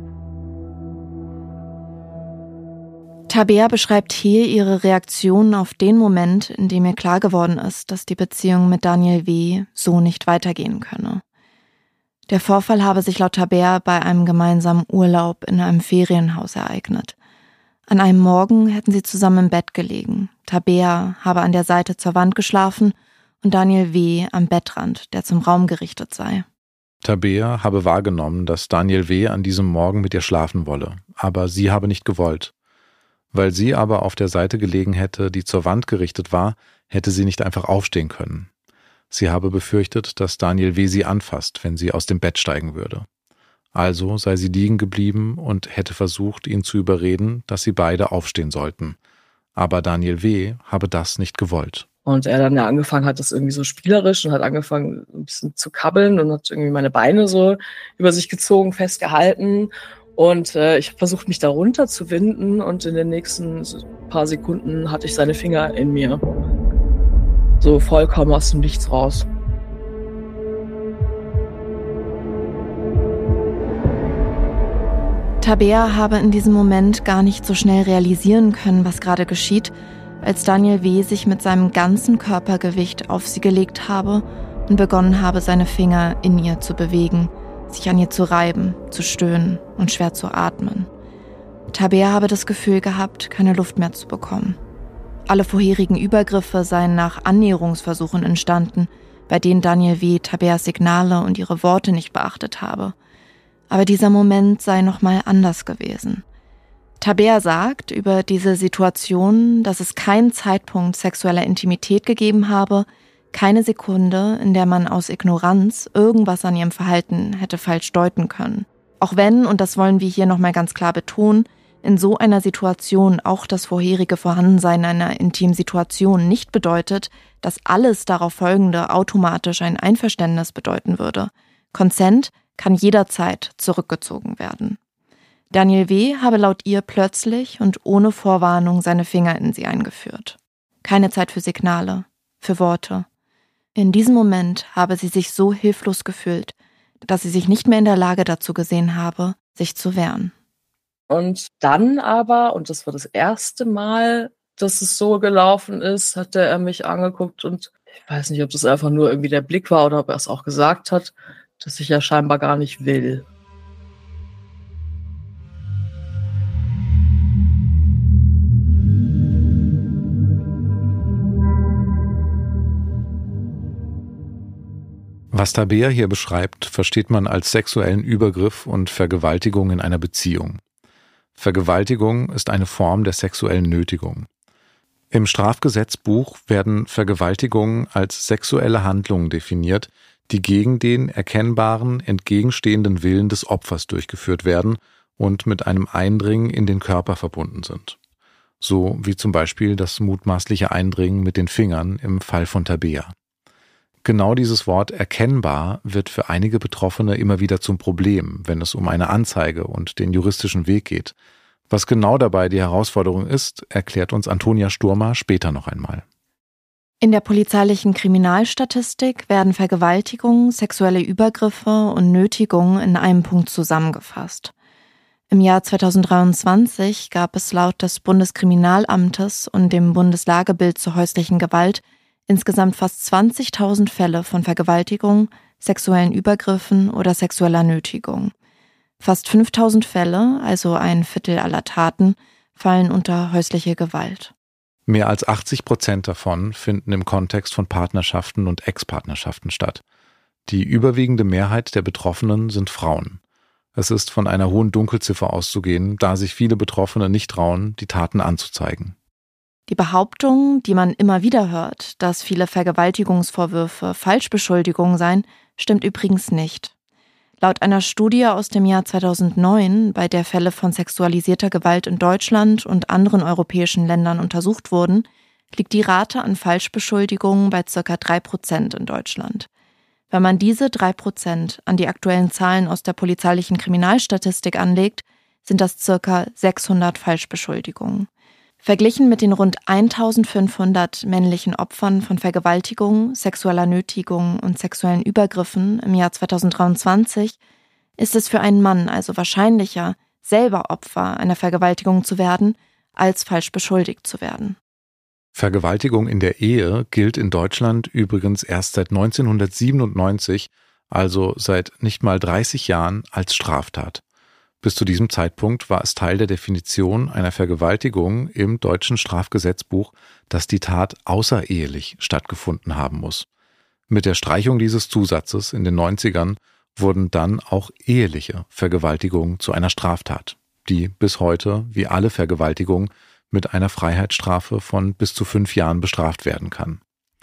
Tabea beschreibt hier ihre Reaktion auf den Moment, in dem ihr klar geworden ist, dass die Beziehung mit Daniel W. so nicht weitergehen könne. Der Vorfall habe sich laut Tabea bei einem gemeinsamen Urlaub in einem Ferienhaus ereignet. An einem Morgen hätten sie zusammen im Bett gelegen. Tabea habe an der Seite zur Wand geschlafen und Daniel W. am Bettrand, der zum Raum gerichtet sei. Tabea habe wahrgenommen, dass Daniel W. an diesem Morgen mit ihr schlafen wolle, aber sie habe nicht gewollt. Weil sie aber auf der Seite gelegen hätte, die zur Wand gerichtet war, hätte sie nicht einfach aufstehen können. Sie habe befürchtet, dass Daniel W. sie anfasst, wenn sie aus dem Bett steigen würde. Also sei sie liegen geblieben und hätte versucht, ihn zu überreden, dass sie beide aufstehen sollten. Aber Daniel W. habe das nicht gewollt. Und er dann ja angefangen hat, das irgendwie so spielerisch und hat angefangen ein bisschen zu kabbeln und hat irgendwie meine Beine so über sich gezogen, festgehalten. Und äh, ich habe versucht, mich da runter zu winden und in den nächsten paar Sekunden hatte ich seine Finger in mir. So vollkommen aus dem Nichts raus. Tabea habe in diesem Moment gar nicht so schnell realisieren können, was gerade geschieht, als Daniel W. sich mit seinem ganzen Körpergewicht auf sie gelegt habe und begonnen habe, seine Finger in ihr zu bewegen, sich an ihr zu reiben, zu stöhnen und schwer zu atmen. Tabea habe das Gefühl gehabt, keine Luft mehr zu bekommen. Alle vorherigen Übergriffe seien nach Annäherungsversuchen entstanden, bei denen Daniel W. Tabeas Signale und ihre Worte nicht beachtet habe. Aber dieser Moment sei nochmal anders gewesen. Tabea sagt über diese Situation, dass es keinen Zeitpunkt sexueller Intimität gegeben habe, keine Sekunde, in der man aus Ignoranz irgendwas an ihrem Verhalten hätte falsch deuten können. Auch wenn, und das wollen wir hier nochmal ganz klar betonen, in so einer Situation auch das vorherige Vorhandensein einer Intimsituation nicht bedeutet, dass alles darauf Folgende automatisch ein Einverständnis bedeuten würde. Consent kann jederzeit zurückgezogen werden. Daniel W. habe laut ihr plötzlich und ohne Vorwarnung seine Finger in sie eingeführt. Keine Zeit für Signale, für Worte. In diesem Moment habe sie sich so hilflos gefühlt, dass sie sich nicht mehr in der Lage dazu gesehen habe, sich zu wehren. Und dann aber, und das war das erste Mal, dass es so gelaufen ist, hatte er mich angeguckt und ich weiß nicht, ob das einfach nur irgendwie der Blick war oder ob er es auch gesagt hat, dass ich ja scheinbar gar nicht will. Was Tabea hier beschreibt, versteht man als sexuellen Übergriff und Vergewaltigung in einer Beziehung. Vergewaltigung ist eine Form der sexuellen Nötigung. Im Strafgesetzbuch werden Vergewaltigungen als sexuelle Handlungen definiert, die gegen den erkennbaren, entgegenstehenden Willen des Opfers durchgeführt werden und mit einem Eindringen in den Körper verbunden sind. So wie zum Beispiel das mutmaßliche Eindringen mit den Fingern im Fall von Tabea. Genau dieses Wort erkennbar wird für einige Betroffene immer wieder zum Problem, wenn es um eine Anzeige und den juristischen Weg geht. Was genau dabei die Herausforderung ist, erklärt uns Antonia Sturma später noch einmal. In der polizeilichen Kriminalstatistik werden Vergewaltigung, sexuelle Übergriffe und Nötigung in einem Punkt zusammengefasst. Im Jahr zweitausenddreiundzwanzig gab es laut des Bundeskriminalamtes und dem Bundeslagebild zur häuslichen Gewalt insgesamt fast zwanzigtausend Fälle von Vergewaltigung, sexuellen Übergriffen oder sexueller Nötigung. Fast fünftausend Fälle, also ein Viertel aller Taten, fallen unter häusliche Gewalt. Mehr als achtzig Prozent davon finden im Kontext von Partnerschaften und Ex-Partnerschaften statt. Die überwiegende Mehrheit der Betroffenen sind Frauen. Es ist von einer hohen Dunkelziffer auszugehen, da sich viele Betroffene nicht trauen, die Taten anzuzeigen. Die Behauptung, die man immer wieder hört, dass viele Vergewaltigungsvorwürfe Falschbeschuldigungen seien, stimmt übrigens nicht. Laut einer Studie aus dem Jahr zweitausendneun, bei der Fälle von sexualisierter Gewalt in Deutschland und anderen europäischen Ländern untersucht wurden, liegt die Rate an Falschbeschuldigungen bei ca. drei Prozent in Deutschland. Wenn man diese drei Prozent an die aktuellen Zahlen aus der polizeilichen Kriminalstatistik anlegt, sind das ca. sechshundert Falschbeschuldigungen. Verglichen mit den rund eintausendfünfhundert männlichen Opfern von Vergewaltigung, sexueller Nötigung und sexuellen Übergriffen im Jahr zweitausenddreiundzwanzig ist es für einen Mann also wahrscheinlicher, selber Opfer einer Vergewaltigung zu werden, als falsch beschuldigt zu werden. Vergewaltigung in der Ehe gilt in Deutschland übrigens erst seit neunzehnhundertsiebenundneunzig, also seit nicht mal dreißig Jahren, als Straftat. Bis zu diesem Zeitpunkt war es Teil der Definition einer Vergewaltigung im deutschen Strafgesetzbuch, dass die Tat außerehelich stattgefunden haben muss. Mit der Streichung dieses Zusatzes in den neunzigern wurden dann auch eheliche Vergewaltigungen zu einer Straftat, die bis heute, wie alle Vergewaltigungen, mit einer Freiheitsstrafe von bis zu fünf Jahren bestraft werden kann.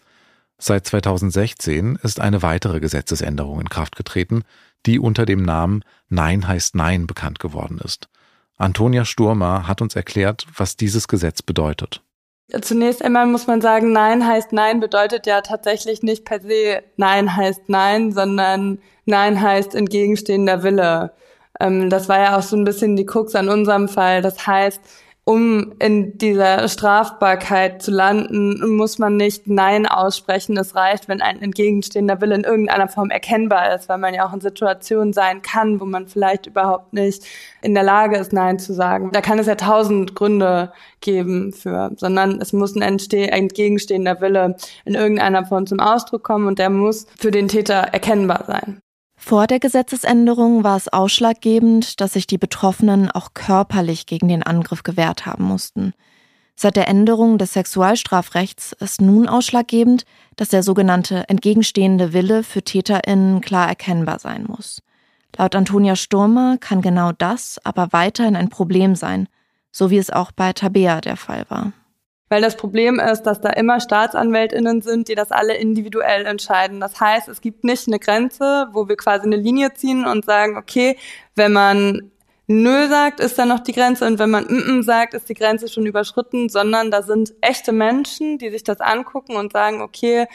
Seit zweitausendsechzehn ist eine weitere Gesetzesänderung in Kraft getreten, die unter dem Namen Nein heißt Nein bekannt geworden ist. Antonia Sturma hat uns erklärt, was dieses Gesetz bedeutet. Zunächst einmal muss man sagen, Nein heißt Nein bedeutet ja tatsächlich nicht per se Nein heißt Nein, sondern Nein heißt entgegenstehender Wille. Das war ja auch so ein bisschen die Krux an unserem Fall. Das heißt, um in dieser Strafbarkeit zu landen, muss man nicht Nein aussprechen. Es reicht, wenn ein entgegenstehender Wille in irgendeiner Form erkennbar ist, weil man ja auch in Situationen sein kann, wo man vielleicht überhaupt nicht in der Lage ist, Nein zu sagen. Da kann es ja tausend Gründe geben für, sondern es muss ein entste- entgegenstehender Wille in irgendeiner Form zum Ausdruck kommen und der muss für den Täter erkennbar sein. Vor der Gesetzesänderung war es ausschlaggebend, dass sich die Betroffenen auch körperlich gegen den Angriff gewehrt haben mussten. Seit der Änderung des Sexualstrafrechts ist nun ausschlaggebend, dass der sogenannte entgegenstehende Wille für TäterInnen klar erkennbar sein muss. Laut Antonia Sturma kann genau das aber weiterhin ein Problem sein, so wie es auch bei Tabea der Fall war. Weil das Problem ist, dass da immer StaatsanwältInnen sind, die das alle individuell entscheiden. Das heißt, es gibt nicht eine Grenze, wo wir quasi eine Linie ziehen und sagen, okay, wenn man Nö sagt, ist da noch die Grenze und wenn man Mm sagt, ist die Grenze schon überschritten, sondern da sind echte Menschen, die sich das angucken und sagen, okay,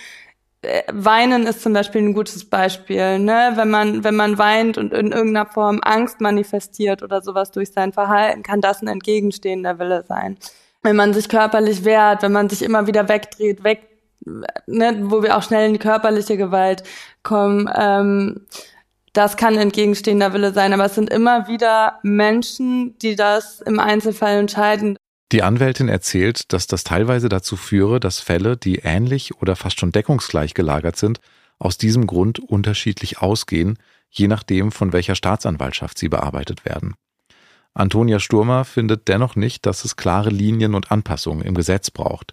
Weinen ist zum Beispiel ein gutes Beispiel, ne? Wenn man, wenn man weint und in irgendeiner Form Angst manifestiert oder sowas durch sein Verhalten, kann das ein entgegenstehender Wille sein. Wenn man sich körperlich wehrt, wenn man sich immer wieder wegdreht, weg, ne, wo wir auch schnell in die körperliche Gewalt kommen, ähm, das kann entgegenstehender Wille sein. Aber es sind immer wieder Menschen, die das im Einzelfall entscheiden. Die Anwältin erzählt, dass das teilweise dazu führe, dass Fälle, die ähnlich oder fast schon deckungsgleich gelagert sind, aus diesem Grund unterschiedlich ausgehen, je nachdem, von welcher Staatsanwaltschaft sie bearbeitet werden. Antonia Sturma findet dennoch nicht, dass es klare Linien und Anpassungen im Gesetz braucht.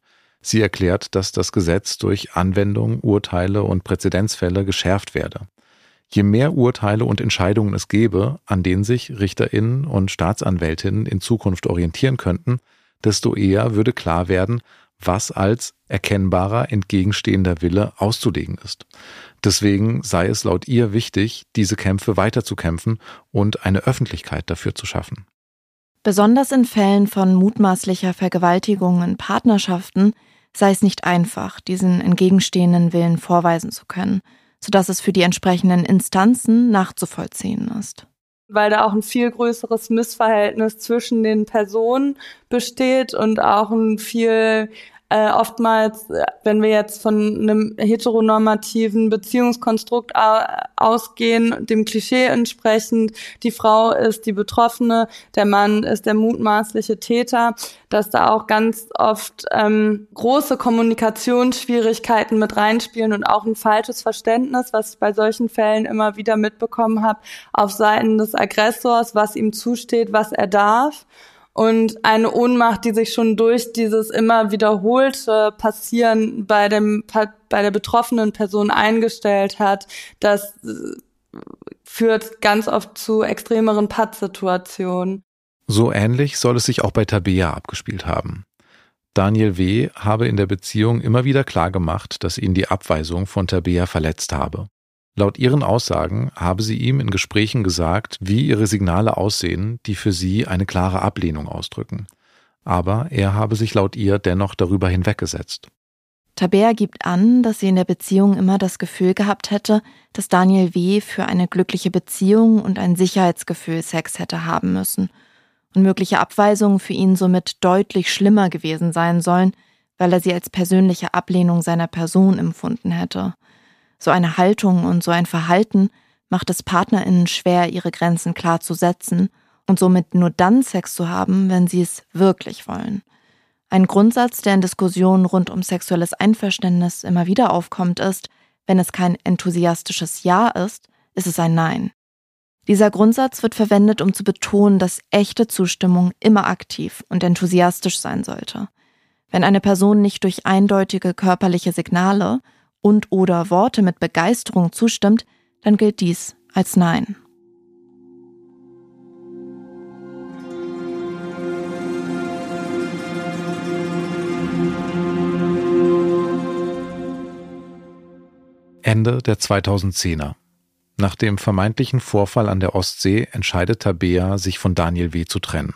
Sie erklärt, dass das Gesetz durch Anwendung, Urteile und Präzedenzfälle geschärft werde. Je mehr Urteile und Entscheidungen es gäbe, an denen sich RichterInnen und Staatsanwältinnen in Zukunft orientieren könnten, desto eher würde klar werden, was als erkennbarer entgegenstehender Wille auszulegen ist. Deswegen sei es laut ihr wichtig, diese Kämpfe weiterzukämpfen und eine Öffentlichkeit dafür zu schaffen. Besonders in Fällen von mutmaßlicher Vergewaltigung in Partnerschaften sei es nicht einfach, diesen entgegenstehenden Willen vorweisen zu können, sodass es für die entsprechenden Instanzen nachzuvollziehen ist. Weil da auch ein viel größeres Missverhältnis zwischen den Personen besteht und auch ein viel äh, oftmals, wenn wir jetzt von einem heteronormativen Beziehungskonstrukt a- ausgehen, dem Klischee entsprechend, die Frau ist die Betroffene, der Mann ist der mutmaßliche Täter, dass da auch ganz oft ähm, große Kommunikationsschwierigkeiten mit reinspielen und auch ein falsches Verständnis, was ich bei solchen Fällen immer wieder mitbekommen habe, auf Seiten des Aggressors, was ihm zusteht, was er darf. Und eine Ohnmacht, die sich schon durch dieses immer wiederholte Passieren bei dem bei der betroffenen Person eingestellt hat, das führt ganz oft zu extremeren Pattsituationen. So ähnlich soll es sich auch bei Tabea abgespielt haben. Daniel W. habe in der Beziehung immer wieder klargemacht, dass ihn die Abweisung von Tabea verletzt habe. Laut ihren Aussagen habe sie ihm in Gesprächen gesagt, wie ihre Signale aussehen, die für sie eine klare Ablehnung ausdrücken. Aber er habe sich laut ihr dennoch darüber hinweggesetzt. Tabea gibt an, dass sie in der Beziehung immer das Gefühl gehabt hätte, dass Daniel W. für eine glückliche Beziehung und ein Sicherheitsgefühl Sex hätte haben müssen und mögliche Abweisungen für ihn somit deutlich schlimmer gewesen sein sollen, weil er sie als persönliche Ablehnung seiner Person empfunden hätte. So eine Haltung und so ein Verhalten macht es PartnerInnen schwer, ihre Grenzen klar zu setzen und somit nur dann Sex zu haben, wenn sie es wirklich wollen. Ein Grundsatz, der in Diskussionen rund um sexuelles Einverständnis immer wieder aufkommt, ist, wenn es kein enthusiastisches Ja ist, ist es ein Nein. Dieser Grundsatz wird verwendet, um zu betonen, dass echte Zustimmung immer aktiv und enthusiastisch sein sollte. Wenn eine Person nicht durch eindeutige körperliche Signale und oder Worte mit Begeisterung zustimmt, dann gilt dies als Nein. Ende der zweitausendzehner. Nach dem vermeintlichen Vorfall an der Ostsee entscheidet Tabea, sich von Daniel W. zu trennen.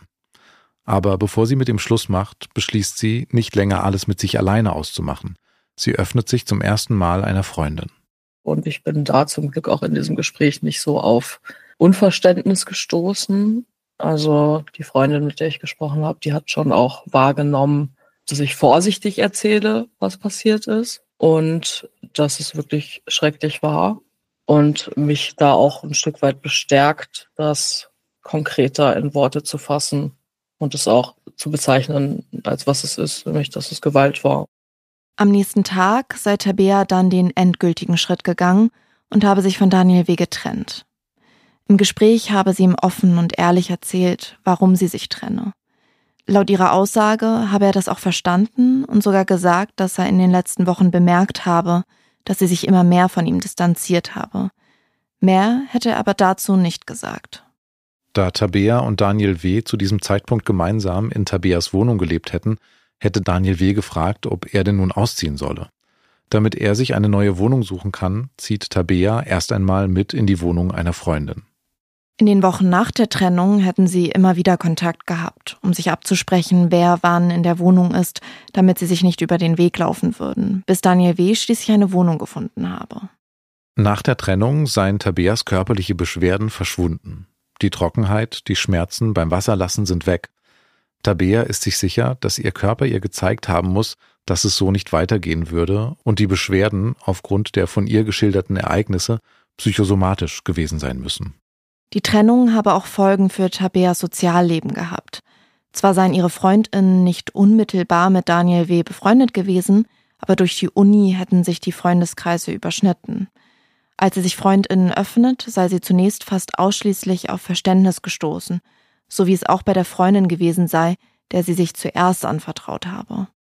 Aber bevor sie mit ihm Schluss macht, beschließt sie, nicht länger alles mit sich alleine auszumachen. Sie öffnet sich zum ersten Mal einer Freundin. Und ich bin da zum Glück auch in diesem Gespräch nicht so auf Unverständnis gestoßen. Also die Freundin, mit der ich gesprochen habe, die hat schon auch wahrgenommen, dass ich vorsichtig erzähle, was passiert ist. Und dass es wirklich schrecklich war. Und mich da auch ein Stück weit bestärkt, das konkreter in Worte zu fassen und es auch zu bezeichnen, als was es ist, nämlich dass es Gewalt war. Am nächsten Tag sei Tabea dann den endgültigen Schritt gegangen und habe sich von Daniel W. getrennt. Im Gespräch habe sie ihm offen und ehrlich erzählt, warum sie sich trenne. Laut ihrer Aussage habe er das auch verstanden und sogar gesagt, dass er in den letzten Wochen bemerkt habe, dass sie sich immer mehr von ihm distanziert habe. Mehr hätte er aber dazu nicht gesagt. Da Tabea und Daniel W. zu diesem Zeitpunkt gemeinsam in Tabeas Wohnung gelebt hätten, hätte Daniel W. gefragt, ob er denn nun ausziehen solle. Damit er sich eine neue Wohnung suchen kann, zieht Tabea erst einmal mit in die Wohnung einer Freundin. In den Wochen nach der Trennung hätten sie immer wieder Kontakt gehabt, um sich abzusprechen, wer wann in der Wohnung ist, damit sie sich nicht über den Weg laufen würden, bis Daniel W. schließlich eine Wohnung gefunden habe. Nach der Trennung seien Tabeas körperliche Beschwerden verschwunden. Die Trockenheit, die Schmerzen beim Wasserlassen sind weg. Tabea ist sich sicher, dass ihr Körper ihr gezeigt haben muss, dass es so nicht weitergehen würde und die Beschwerden aufgrund der von ihr geschilderten Ereignisse psychosomatisch gewesen sein müssen. Die Trennung habe auch Folgen für Tabeas Sozialleben gehabt. Zwar seien ihre FreundInnen nicht unmittelbar mit Daniel W. befreundet gewesen, aber durch die Uni hätten sich die Freundeskreise überschnitten. Als sie sich FreundInnen öffnet, sei sie zunächst fast ausschließlich auf Verständnis gestoßen, so wie es auch bei der Freundin gewesen sei, der sie sich zuerst anvertraut habe.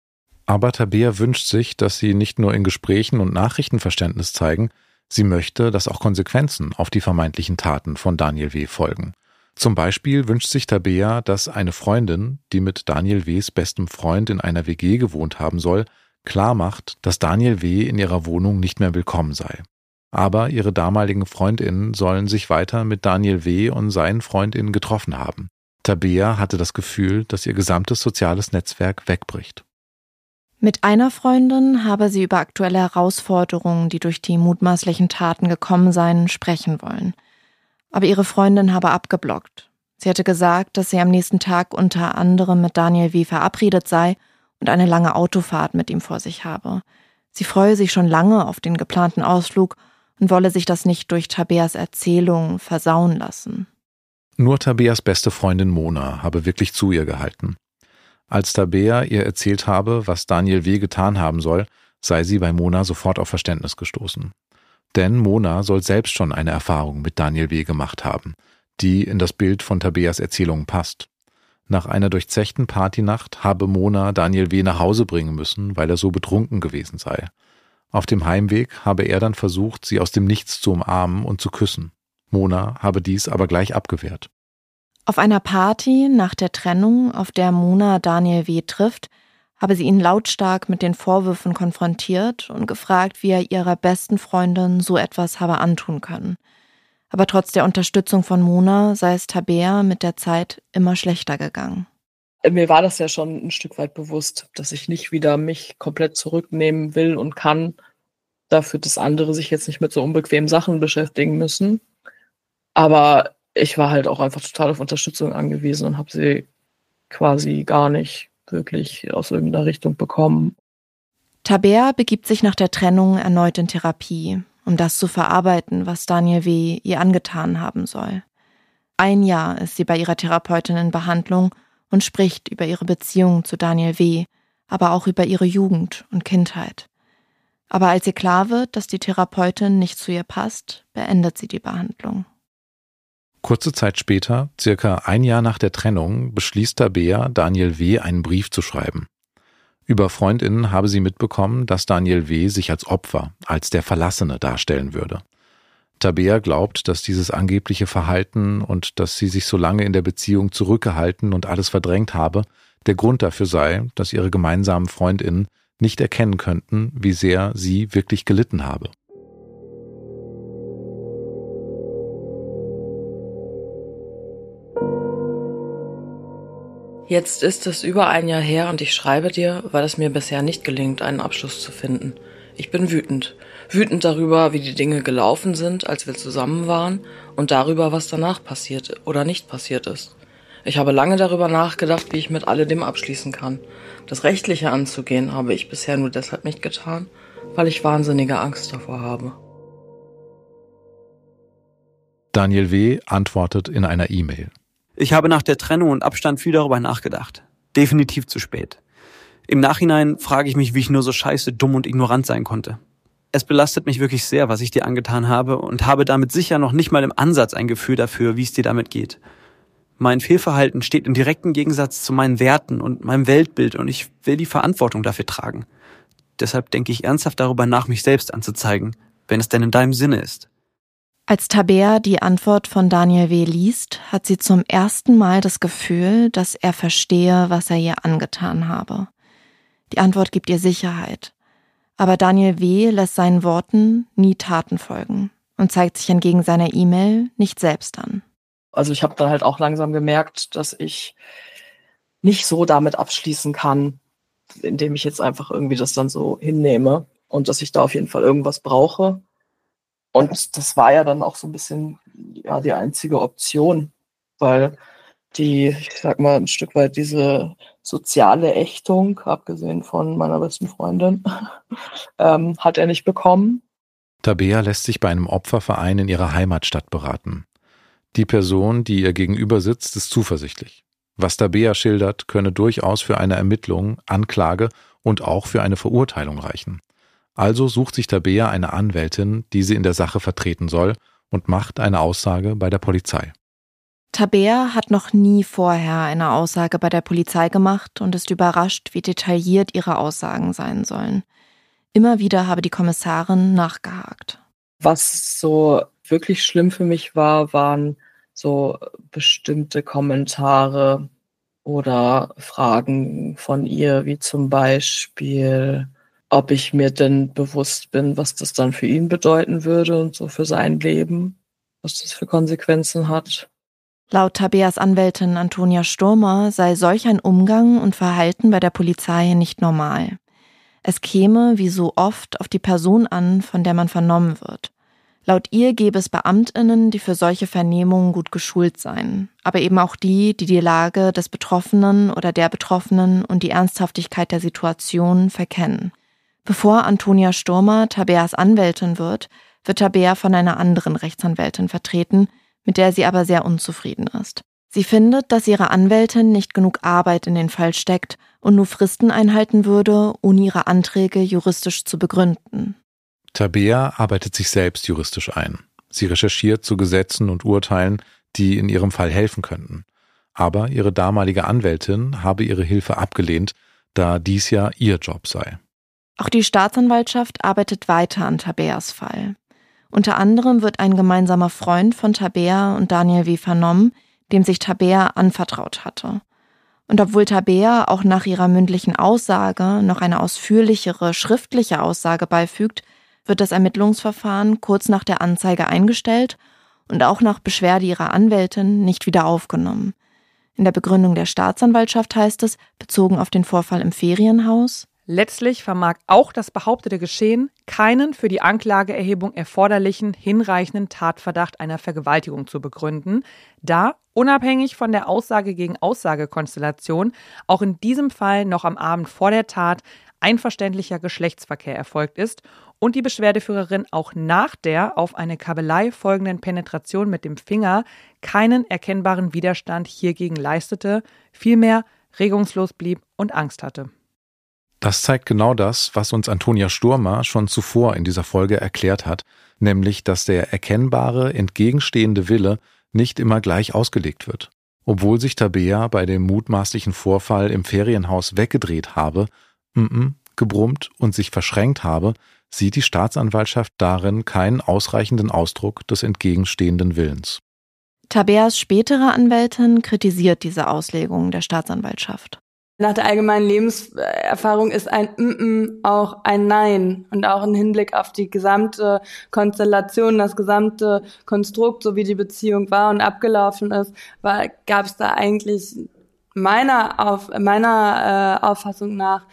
Aber Tabea wünscht sich, dass sie nicht nur in Gesprächen und Nachrichten Verständnis zeigen, sie möchte, dass auch Konsequenzen auf die vermeintlichen Taten von Daniel W. folgen. Zum Beispiel wünscht sich Tabea, dass eine Freundin, die mit Daniel W.s bestem Freund in einer W G gewohnt haben soll, klar macht, dass Daniel W. in ihrer Wohnung nicht mehr willkommen sei. Aber ihre damaligen FreundInnen sollen sich weiter mit Daniel W. und seinen FreundInnen getroffen haben. Tabea hatte das Gefühl, dass ihr gesamtes soziales Netzwerk wegbricht. Mit einer Freundin habe sie über aktuelle Herausforderungen, die durch die mutmaßlichen Taten gekommen seien, sprechen wollen. Aber ihre Freundin habe abgeblockt. Sie hatte gesagt, dass sie am nächsten Tag unter anderem mit Daniel W. verabredet sei und eine lange Autofahrt mit ihm vor sich habe. Sie freue sich schon lange auf den geplanten Ausflug und wolle sich das nicht durch Tabeas Erzählung versauen lassen. Nur Tabeas beste Freundin Mona habe wirklich zu ihr gehalten. Als Tabea ihr erzählt habe, was Daniel W. getan haben soll, sei sie bei Mona sofort auf Verständnis gestoßen. Denn Mona soll selbst schon eine Erfahrung mit Daniel W. gemacht haben, die in das Bild von Tabeas Erzählung passt. Nach einer durchzechten Partynacht habe Mona Daniel W. nach Hause bringen müssen, weil er so betrunken gewesen sei. Auf dem Heimweg habe er dann versucht, sie aus dem Nichts zu umarmen und zu küssen. Mona habe dies aber gleich abgewehrt. Auf einer Party nach der Trennung, auf der Mona Daniel W. trifft, habe sie ihn lautstark mit den Vorwürfen konfrontiert und gefragt, wie er ihrer besten Freundin so etwas habe antun können. Aber trotz der Unterstützung von Mona sei es Tabea mit der Zeit immer schlechter gegangen. Mir war das ja schon ein Stück weit bewusst, dass ich nicht wieder mich komplett zurücknehmen will und kann, dafür, dass andere sich jetzt nicht mit so unbequemen Sachen beschäftigen müssen. Aber ich war halt auch einfach total auf Unterstützung angewiesen und habe sie quasi gar nicht wirklich aus irgendeiner Richtung bekommen. Tabea begibt sich nach der Trennung erneut in Therapie, um das zu verarbeiten, was Daniel W. ihr angetan haben soll. Ein Jahr ist sie bei ihrer Therapeutin in Behandlung und spricht über ihre Beziehung zu Daniel W., aber auch über ihre Jugend und Kindheit. Aber als ihr klar wird, dass die Therapeutin nicht zu ihr passt, beendet sie die Behandlung. Kurze Zeit später, circa ein Jahr nach der Trennung, beschließt Tabea, Daniel W. einen Brief zu schreiben. Über FreundInnen habe sie mitbekommen, dass Daniel W. sich als Opfer, als der Verlassene darstellen würde. Tabea glaubt, dass dieses angebliche Verhalten und dass sie sich so lange in der Beziehung zurückgehalten und alles verdrängt habe, der Grund dafür sei, dass ihre gemeinsamen FreundInnen nicht erkennen könnten, wie sehr sie wirklich gelitten habe. Jetzt ist es über ein Jahr her und ich schreibe dir, weil es mir bisher nicht gelingt, einen Abschluss zu finden. Ich bin wütend. Wütend darüber, wie die Dinge gelaufen sind, als wir zusammen waren und darüber, was danach passiert oder nicht passiert ist. Ich habe lange darüber nachgedacht, wie ich mit alledem abschließen kann. Das Rechtliche anzugehen habe ich bisher nur deshalb nicht getan, weil ich wahnsinnige Angst davor habe. Daniel W. antwortet in einer E-Mail. Ich habe nach der Trennung und Abstand viel darüber nachgedacht. Definitiv zu spät. Im Nachhinein frage ich mich, wie ich nur so scheiße, dumm und ignorant sein konnte. Es belastet mich wirklich sehr, was ich dir angetan habe und habe damit sicher noch nicht mal im Ansatz ein Gefühl dafür, wie es dir damit geht. Mein Fehlverhalten steht im direkten Gegensatz zu meinen Werten und meinem Weltbild und ich will die Verantwortung dafür tragen. Deshalb denke ich ernsthaft darüber nach, mich selbst anzuzeigen, wenn es denn in deinem Sinne ist. Als Tabea die Antwort von Daniel W. liest, hat sie zum ersten Mal das Gefühl, dass er verstehe, was er ihr angetan habe. Die Antwort gibt ihr Sicherheit. Aber Daniel W. lässt seinen Worten nie Taten folgen und zeigt sich entgegen seiner E-Mail nicht selbst an. Also ich habe dann halt auch langsam gemerkt, dass ich nicht so damit abschließen kann, indem ich jetzt einfach irgendwie das dann so hinnehme und dass ich da auf jeden Fall irgendwas brauche. Und das war ja dann auch so ein bisschen ja die einzige Option, weil die, ich sag mal, ein Stück weit diese soziale Ächtung, abgesehen von meiner besten Freundin, ähm, hat er nicht bekommen. Tabea lässt sich bei einem Opferverein in ihrer Heimatstadt beraten. Die Person, die ihr gegenüber sitzt, ist zuversichtlich. Was Tabea schildert, könne durchaus für eine Ermittlung, Anklage und auch für eine Verurteilung reichen. Also sucht sich Tabea eine Anwältin, die sie in der Sache vertreten soll und macht eine Aussage bei der Polizei. Tabea hat noch nie vorher eine Aussage bei der Polizei gemacht und ist überrascht, wie detailliert ihre Aussagen sein sollen. Immer wieder habe die Kommissarin nachgehakt. Was so wirklich schlimm für mich war, waren so bestimmte Kommentare oder Fragen von ihr, wie zum Beispiel, ob ich mir denn bewusst bin, was das dann für ihn bedeuten würde und so für sein Leben, was das für Konsequenzen hat. Laut Tabeas Anwältin Antonia Sturmer sei solch ein Umgang und Verhalten bei der Polizei nicht normal. Es käme, wie so oft, auf die Person an, von der man vernommen wird. Laut ihr gäbe es BeamtInnen, die für solche Vernehmungen gut geschult seien, aber eben auch die, die die Lage des Betroffenen oder der Betroffenen und die Ernsthaftigkeit der Situation verkennen. Bevor Antonia Sturmer Tabeas Anwältin wird, wird Tabea von einer anderen Rechtsanwältin vertreten, mit der sie aber sehr unzufrieden ist. Sie findet, dass ihre Anwältin nicht genug Arbeit in den Fall steckt und nur Fristen einhalten würde, ohne ihre Anträge juristisch zu begründen. Tabea arbeitet sich selbst juristisch ein. Sie recherchiert zu Gesetzen und Urteilen, die in ihrem Fall helfen könnten. Aber ihre damalige Anwältin habe ihre Hilfe abgelehnt, da dies ja ihr Job sei. Auch die Staatsanwaltschaft arbeitet weiter an Tabeas Fall. Unter anderem wird ein gemeinsamer Freund von Tabea und Daniel W. vernommen, dem sich Tabea anvertraut hatte. Und obwohl Tabea auch nach ihrer mündlichen Aussage noch eine ausführlichere schriftliche Aussage beifügt, wird das Ermittlungsverfahren kurz nach der Anzeige eingestellt und auch nach Beschwerde ihrer Anwältin nicht wieder aufgenommen. In der Begründung der Staatsanwaltschaft heißt es, bezogen auf den Vorfall im Ferienhaus: Letztlich vermag auch das behauptete Geschehen keinen für die Anklageerhebung erforderlichen, hinreichenden Tatverdacht einer Vergewaltigung zu begründen, da, unabhängig von der Aussage gegen Aussagekonstellation, auch in diesem Fall noch am Abend vor der Tat einverständlicher Geschlechtsverkehr erfolgt ist und die Beschwerdeführerin auch nach der auf eine Kabelei folgenden Penetration mit dem Finger keinen erkennbaren Widerstand hiergegen leistete, vielmehr regungslos blieb und Angst hatte. Das zeigt genau das, was uns Antonia Sturmer schon zuvor in dieser Folge erklärt hat, nämlich, dass der erkennbare, entgegenstehende Wille nicht immer gleich ausgelegt wird. Obwohl sich Tabea bei dem mutmaßlichen Vorfall im Ferienhaus weggedreht habe, m-m, gebrummt und sich verschränkt habe, sieht die Staatsanwaltschaft darin keinen ausreichenden Ausdruck des entgegenstehenden Willens. Tabeas spätere Anwältin kritisiert diese Auslegung der Staatsanwaltschaft. Nach der allgemeinen Lebenserfahrung ist ein Mm-mm auch ein Nein. Und auch im Hinblick auf die gesamte Konstellation, das gesamte Konstrukt, so wie die Beziehung war und abgelaufen ist, war, gab es da eigentlich meiner, auf, meiner äh, Auffassung nach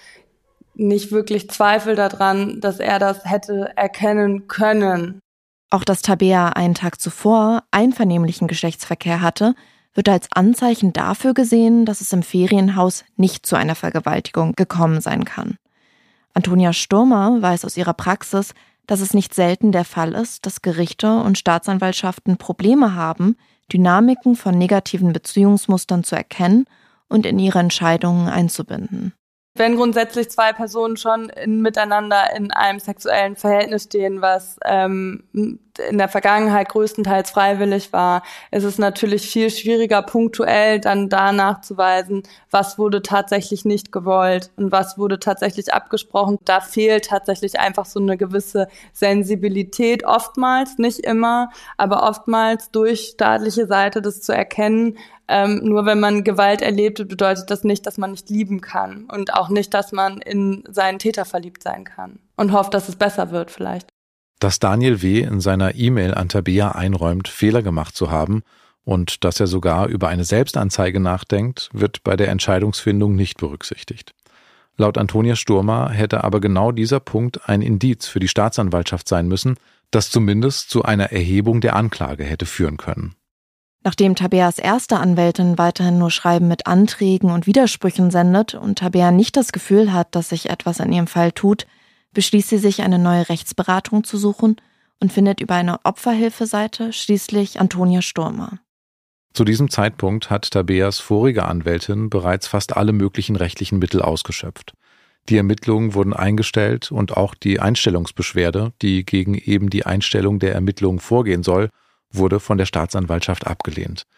nicht wirklich Zweifel daran, dass er das hätte erkennen können. Auch dass Tabea einen Tag zuvor einvernehmlichen Geschlechtsverkehr hatte, wird als Anzeichen dafür gesehen, dass es im Ferienhaus nicht zu einer Vergewaltigung gekommen sein kann. Antonia Sturmer weiß aus ihrer Praxis, dass es nicht selten der Fall ist, dass Gerichte und Staatsanwaltschaften Probleme haben, Dynamiken von negativen Beziehungsmustern zu erkennen und in ihre Entscheidungen einzubinden. Wenn grundsätzlich zwei Personen schon in, miteinander in einem sexuellen Verhältnis stehen, was ähm, in der Vergangenheit größtenteils freiwillig war, ist es natürlich viel schwieriger, punktuell dann da nachzuweisen, was wurde tatsächlich nicht gewollt und was wurde tatsächlich abgesprochen. Da fehlt tatsächlich einfach so eine gewisse Sensibilität, oftmals, nicht immer, aber oftmals durch staatliche Seite das zu erkennen. Ähm, nur wenn man Gewalt erlebt, bedeutet das nicht, dass man nicht lieben kann und auch nicht, dass man in seinen Täter verliebt sein kann und hofft, dass es besser wird vielleicht. Dass Daniel W. in seiner E-Mail an Tabea einräumt, Fehler gemacht zu haben und dass er sogar über eine Selbstanzeige nachdenkt, wird bei der Entscheidungsfindung nicht berücksichtigt. Laut Antonia Sturmer hätte aber genau dieser Punkt ein Indiz für die Staatsanwaltschaft sein müssen, das zumindest zu einer Erhebung der Anklage hätte führen können. Nachdem Tabeas erste Anwältin weiterhin nur Schreiben mit Anträgen und Widersprüchen sendet und Tabea nicht das Gefühl hat, dass sich etwas in ihrem Fall tut, beschließt sie sich, eine neue Rechtsberatung zu suchen und findet über eine Opferhilfeseite schließlich Antonia Sturmer. Zu diesem Zeitpunkt hat Tabeas vorige Anwältin bereits fast alle möglichen rechtlichen Mittel ausgeschöpft. Die Ermittlungen wurden eingestellt und auch die Einstellungsbeschwerde, die gegen eben die Einstellung der Ermittlungen vorgehen soll, wurde von der Staatsanwaltschaft abgelehnt.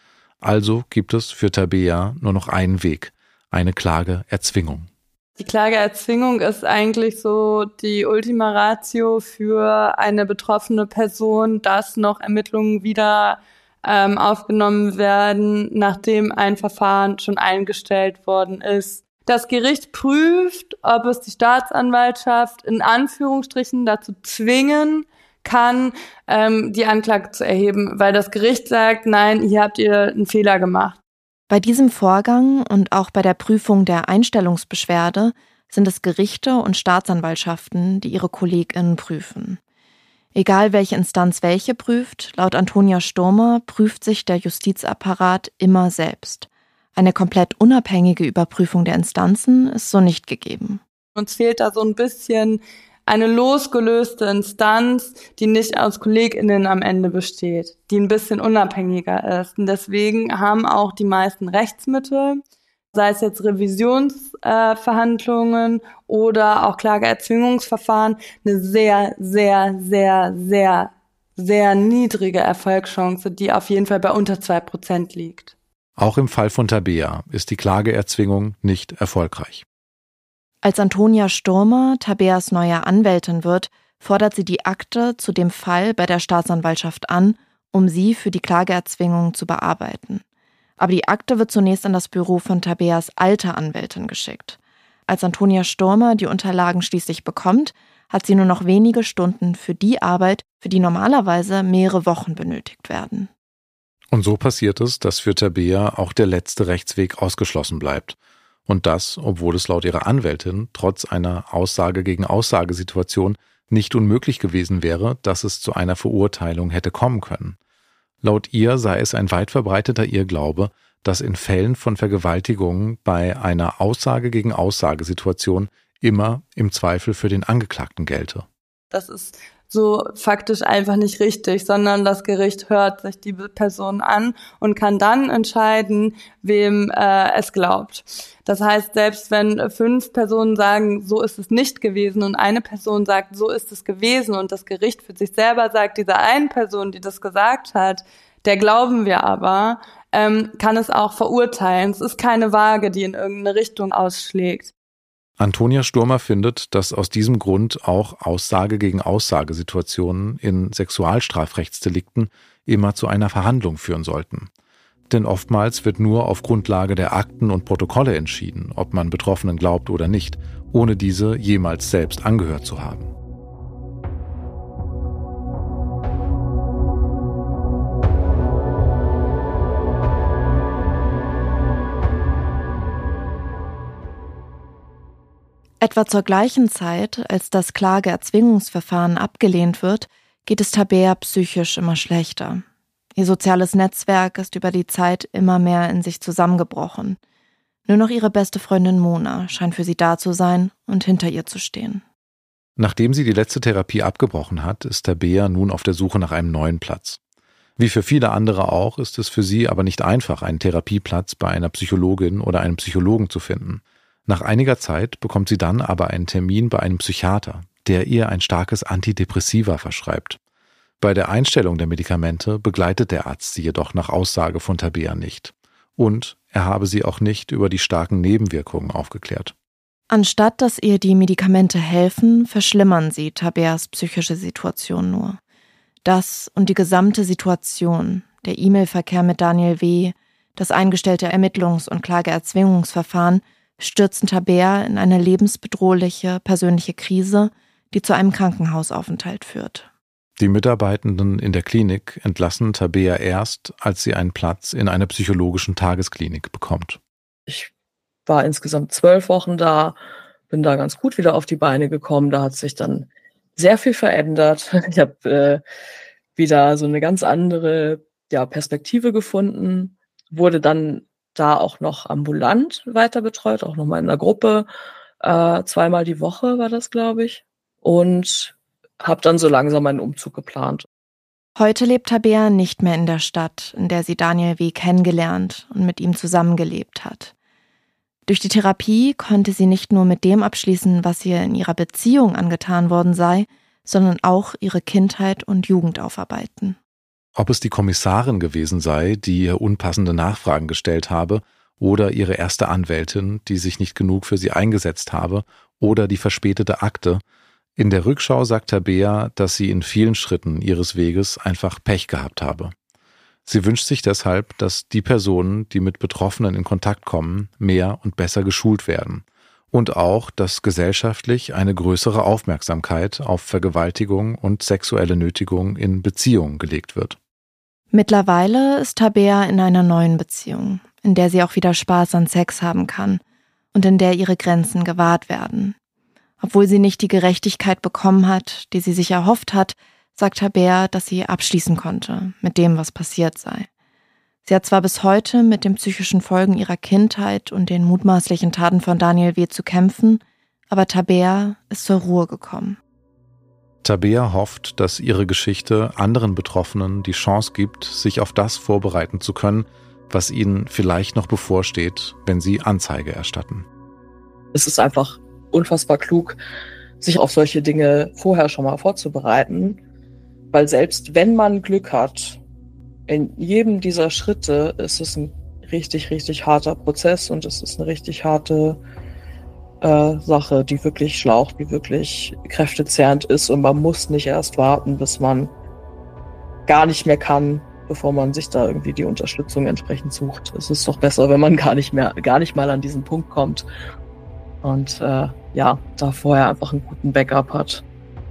Also gibt es für Tabea nur noch einen Weg, eine Klageerzwingung. Die Klageerzwingung ist eigentlich so die Ultima Ratio für eine betroffene Person, dass noch Ermittlungen wieder ähm, aufgenommen werden, nachdem ein Verfahren schon eingestellt worden ist. Das Gericht prüft, ob es die Staatsanwaltschaft in Anführungsstrichen dazu zwingen kann, ähm, die Anklage zu erheben, weil das Gericht sagt, nein, hier habt ihr einen Fehler gemacht. Bei diesem Vorgang und auch bei der Prüfung der Einstellungsbeschwerde sind es Gerichte und Staatsanwaltschaften, die ihre KollegInnen prüfen. Egal welche Instanz welche prüft, laut Antonia Sturmer prüft sich der Justizapparat immer selbst. Eine komplett unabhängige Überprüfung der Instanzen ist so nicht gegeben. Uns fehlt da so ein bisschen eine losgelöste Instanz, die nicht aus KollegInnen am Ende besteht, die ein bisschen unabhängiger ist. Und deswegen haben auch die meisten Rechtsmittel, sei es jetzt Revisionsverhandlungen äh, oder auch Klageerzwingungsverfahren, eine sehr, sehr, sehr, sehr, sehr niedrige Erfolgschance, die auf jeden Fall bei unter zwei Prozent liegt. Auch im Fall von Tabea ist die Klageerzwingung nicht erfolgreich. Als Antonia Sturmer Tabeas neue Anwältin wird, fordert sie die Akte zu dem Fall bei der Staatsanwaltschaft an, um sie für die Klageerzwingung zu bearbeiten. Aber die Akte wird zunächst an das Büro von Tabeas alter Anwältin geschickt. Als Antonia Sturmer die Unterlagen schließlich bekommt, hat sie nur noch wenige Stunden für die Arbeit, für die normalerweise mehrere Wochen benötigt werden. Und so passiert es, dass für Tabea auch der letzte Rechtsweg ausgeschlossen bleibt. Und das, obwohl es laut ihrer Anwältin trotz einer Aussage-gegen-Aussage-Situation nicht unmöglich gewesen wäre, dass es zu einer Verurteilung hätte kommen können. Laut ihr sei es ein weit verbreiteter Irrglaube, dass in Fällen von Vergewaltigungen bei einer Aussage-gegen-Aussage-Situation immer im Zweifel für den Angeklagten gelte. Das ist so faktisch einfach nicht richtig, sondern das Gericht hört sich die Person an und kann dann entscheiden, wem äh, es glaubt. Das heißt, selbst wenn fünf Personen sagen, so ist es nicht gewesen und eine Person sagt, so ist es gewesen und das Gericht für sich selber sagt, dieser einen Person, die das gesagt hat, der glauben wir aber, ähm, kann es auch verurteilen. Es ist keine Waage, die in irgendeine Richtung ausschlägt. Antonia Sturmer findet, dass aus diesem Grund auch Aussage-gegen-Aussage-Situationen in Sexualstrafrechtsdelikten immer zu einer Verhandlung führen sollten. Denn oftmals wird nur auf Grundlage der Akten und Protokolle entschieden, ob man Betroffenen glaubt oder nicht, ohne diese jemals selbst angehört zu haben. Etwa zur gleichen Zeit, als das Klageerzwingungsverfahren abgelehnt wird, geht es Tabea psychisch immer schlechter. Ihr soziales Netzwerk ist über die Zeit immer mehr in sich zusammengebrochen. Nur noch ihre beste Freundin Mona scheint für sie da zu sein und hinter ihr zu stehen. Nachdem sie die letzte Therapie abgebrochen hat, ist Tabea nun auf der Suche nach einem neuen Platz. Wie für viele andere auch, ist es für sie aber nicht einfach, einen Therapieplatz bei einer Psychologin oder einem Psychologen zu finden. Nach einiger Zeit bekommt sie dann aber einen Termin bei einem Psychiater, der ihr ein starkes Antidepressiva verschreibt. Bei der Einstellung der Medikamente begleitet der Arzt sie jedoch nach Aussage von Tabea nicht. Und er habe sie auch nicht über die starken Nebenwirkungen aufgeklärt. Anstatt dass ihr die Medikamente helfen, verschlimmern sie Tabeas psychische Situation nur. Das und die gesamte Situation, der E-Mail-Verkehr mit Daniel W., das eingestellte Ermittlungs- und Klageerzwingungsverfahren, stürzen Tabea in eine lebensbedrohliche persönliche Krise, die zu einem Krankenhausaufenthalt führt. Die Mitarbeitenden in der Klinik entlassen Tabea erst, als sie einen Platz in einer psychologischen Tagesklinik bekommt. Ich war insgesamt zwölf Wochen da, bin da ganz gut wieder auf die Beine gekommen. Da hat sich dann sehr viel verändert. Ich habe äh, wieder so eine ganz andere ja, Perspektive gefunden, wurde dann da auch noch ambulant weiter betreut, auch nochmal in einer Gruppe. Äh, zweimal die Woche war das, glaube ich. Und habe dann so langsam einen Umzug geplant. Heute lebt Tabea nicht mehr in der Stadt, in der sie Daniel W. kennengelernt und mit ihm zusammengelebt hat. Durch die Therapie konnte sie nicht nur mit dem abschließen, was ihr in ihrer Beziehung angetan worden sei, sondern auch ihre Kindheit und Jugend aufarbeiten. Ob es die Kommissarin gewesen sei, die ihr unpassende Nachfragen gestellt habe, oder ihre erste Anwältin, die sich nicht genug für sie eingesetzt habe, oder die verspätete Akte. In der Rückschau sagt Tabea, dass sie in vielen Schritten ihres Weges einfach Pech gehabt habe. Sie wünscht sich deshalb, dass die Personen, die mit Betroffenen in Kontakt kommen, mehr und besser geschult werden. Und auch, dass gesellschaftlich eine größere Aufmerksamkeit auf Vergewaltigung und sexuelle Nötigung in Beziehungen gelegt wird. Mittlerweile ist Tabea in einer neuen Beziehung, in der sie auch wieder Spaß an Sex haben kann und in der ihre Grenzen gewahrt werden. Obwohl sie nicht die Gerechtigkeit bekommen hat, die sie sich erhofft hat, sagt Tabea, dass sie abschließen konnte mit dem, was passiert sei. Sie hat zwar bis heute mit den psychischen Folgen ihrer Kindheit und den mutmaßlichen Taten von Daniel W. zu kämpfen, aber Tabea ist zur Ruhe gekommen. Tabea hofft, dass ihre Geschichte anderen Betroffenen die Chance gibt, sich auf das vorbereiten zu können, was ihnen vielleicht noch bevorsteht, wenn sie Anzeige erstatten. Es ist einfach unfassbar klug, sich auf solche Dinge vorher schon mal vorzubereiten, weil selbst wenn man Glück hat, in jedem dieser Schritte ist es ein richtig, richtig harter Prozess und es ist eine richtig harte äh, Sache, die wirklich schlaucht, die wirklich kräftezehrend ist und man muss nicht erst warten, bis man gar nicht mehr kann, bevor man sich da irgendwie die Unterstützung entsprechend sucht. Es ist doch besser, wenn man gar nicht mehr, gar nicht mal an diesen Punkt kommt und äh, ja, da vorher einfach einen guten Backup hat.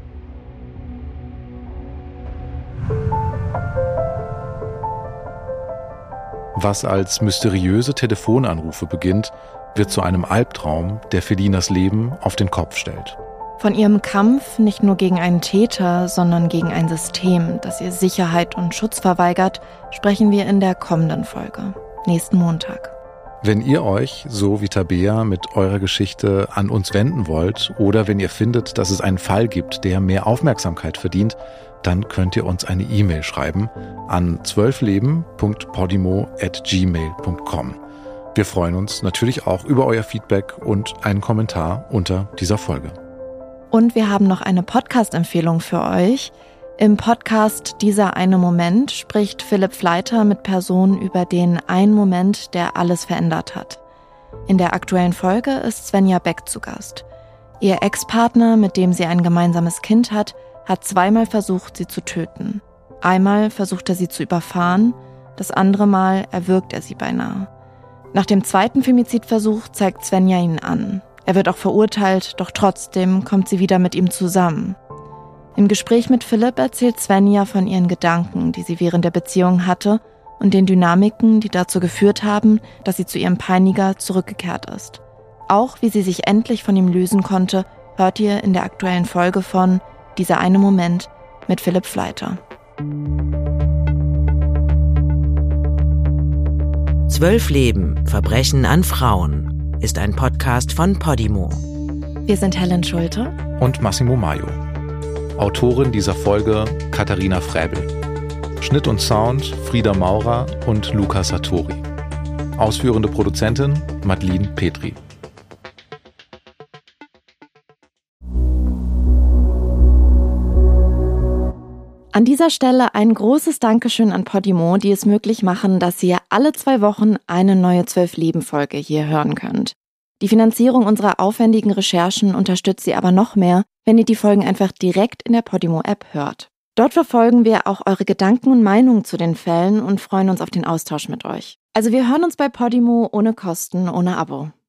Was als mysteriöse Telefonanrufe beginnt, wird zu einem Albtraum, der Felinas Leben auf den Kopf stellt. Von ihrem Kampf nicht nur gegen einen Täter, sondern gegen ein System, das ihr Sicherheit und Schutz verweigert, sprechen wir in der kommenden Folge, nächsten Montag. Wenn ihr euch, so wie Tabea, mit eurer Geschichte an uns wenden wollt oder wenn ihr findet, dass es einen Fall gibt, der mehr Aufmerksamkeit verdient, dann könnt ihr uns eine E-Mail schreiben an zwölfleben punkt podimo at gmail punkt com. Wir freuen uns natürlich auch über euer Feedback und einen Kommentar unter dieser Folge. Und wir haben noch eine Podcast-Empfehlung für euch. Im Podcast Dieser eine Moment spricht Philipp Fleiter mit Personen über den einen Moment, der alles verändert hat. In der aktuellen Folge ist Svenja Beck zu Gast. Ihr Ex-Partner, mit dem sie ein gemeinsames Kind hat, hat zweimal versucht, sie zu töten. Einmal versucht er sie zu überfahren, das andere Mal erwürgt er sie beinahe. Nach dem zweiten Femizidversuch zeigt Svenja ihn an. Er wird auch verurteilt, doch trotzdem kommt sie wieder mit ihm zusammen. Im Gespräch mit Philipp erzählt Svenja von ihren Gedanken, die sie während der Beziehung hatte und den Dynamiken, die dazu geführt haben, dass sie zu ihrem Peiniger zurückgekehrt ist. Auch wie sie sich endlich von ihm lösen konnte, hört ihr in der aktuellen Folge von Dieser eine Moment mit Philipp Fleiter. Zwölf Leben, Verbrechen an Frauen ist ein Podcast von Podimo. Wir sind Helen Schulte und Massimo Maio. Autorin dieser Folge Katharina Fräbel. Schnitt und Sound Frieda Maurer und Luca Sartori. Ausführende Produzentin Madeleine Petri. An dieser Stelle ein großes Dankeschön an Podimo, die es möglich machen, dass ihr alle zwei Wochen eine neue Zwölf-Leben-Folge hier hören könnt. Die Finanzierung unserer aufwendigen Recherchen unterstützt sie aber noch mehr, wenn ihr die Folgen einfach direkt in der Podimo-App hört. Dort verfolgen wir auch eure Gedanken und Meinungen zu den Fällen und freuen uns auf den Austausch mit euch. Also wir hören uns bei Podimo ohne Kosten, ohne Abo.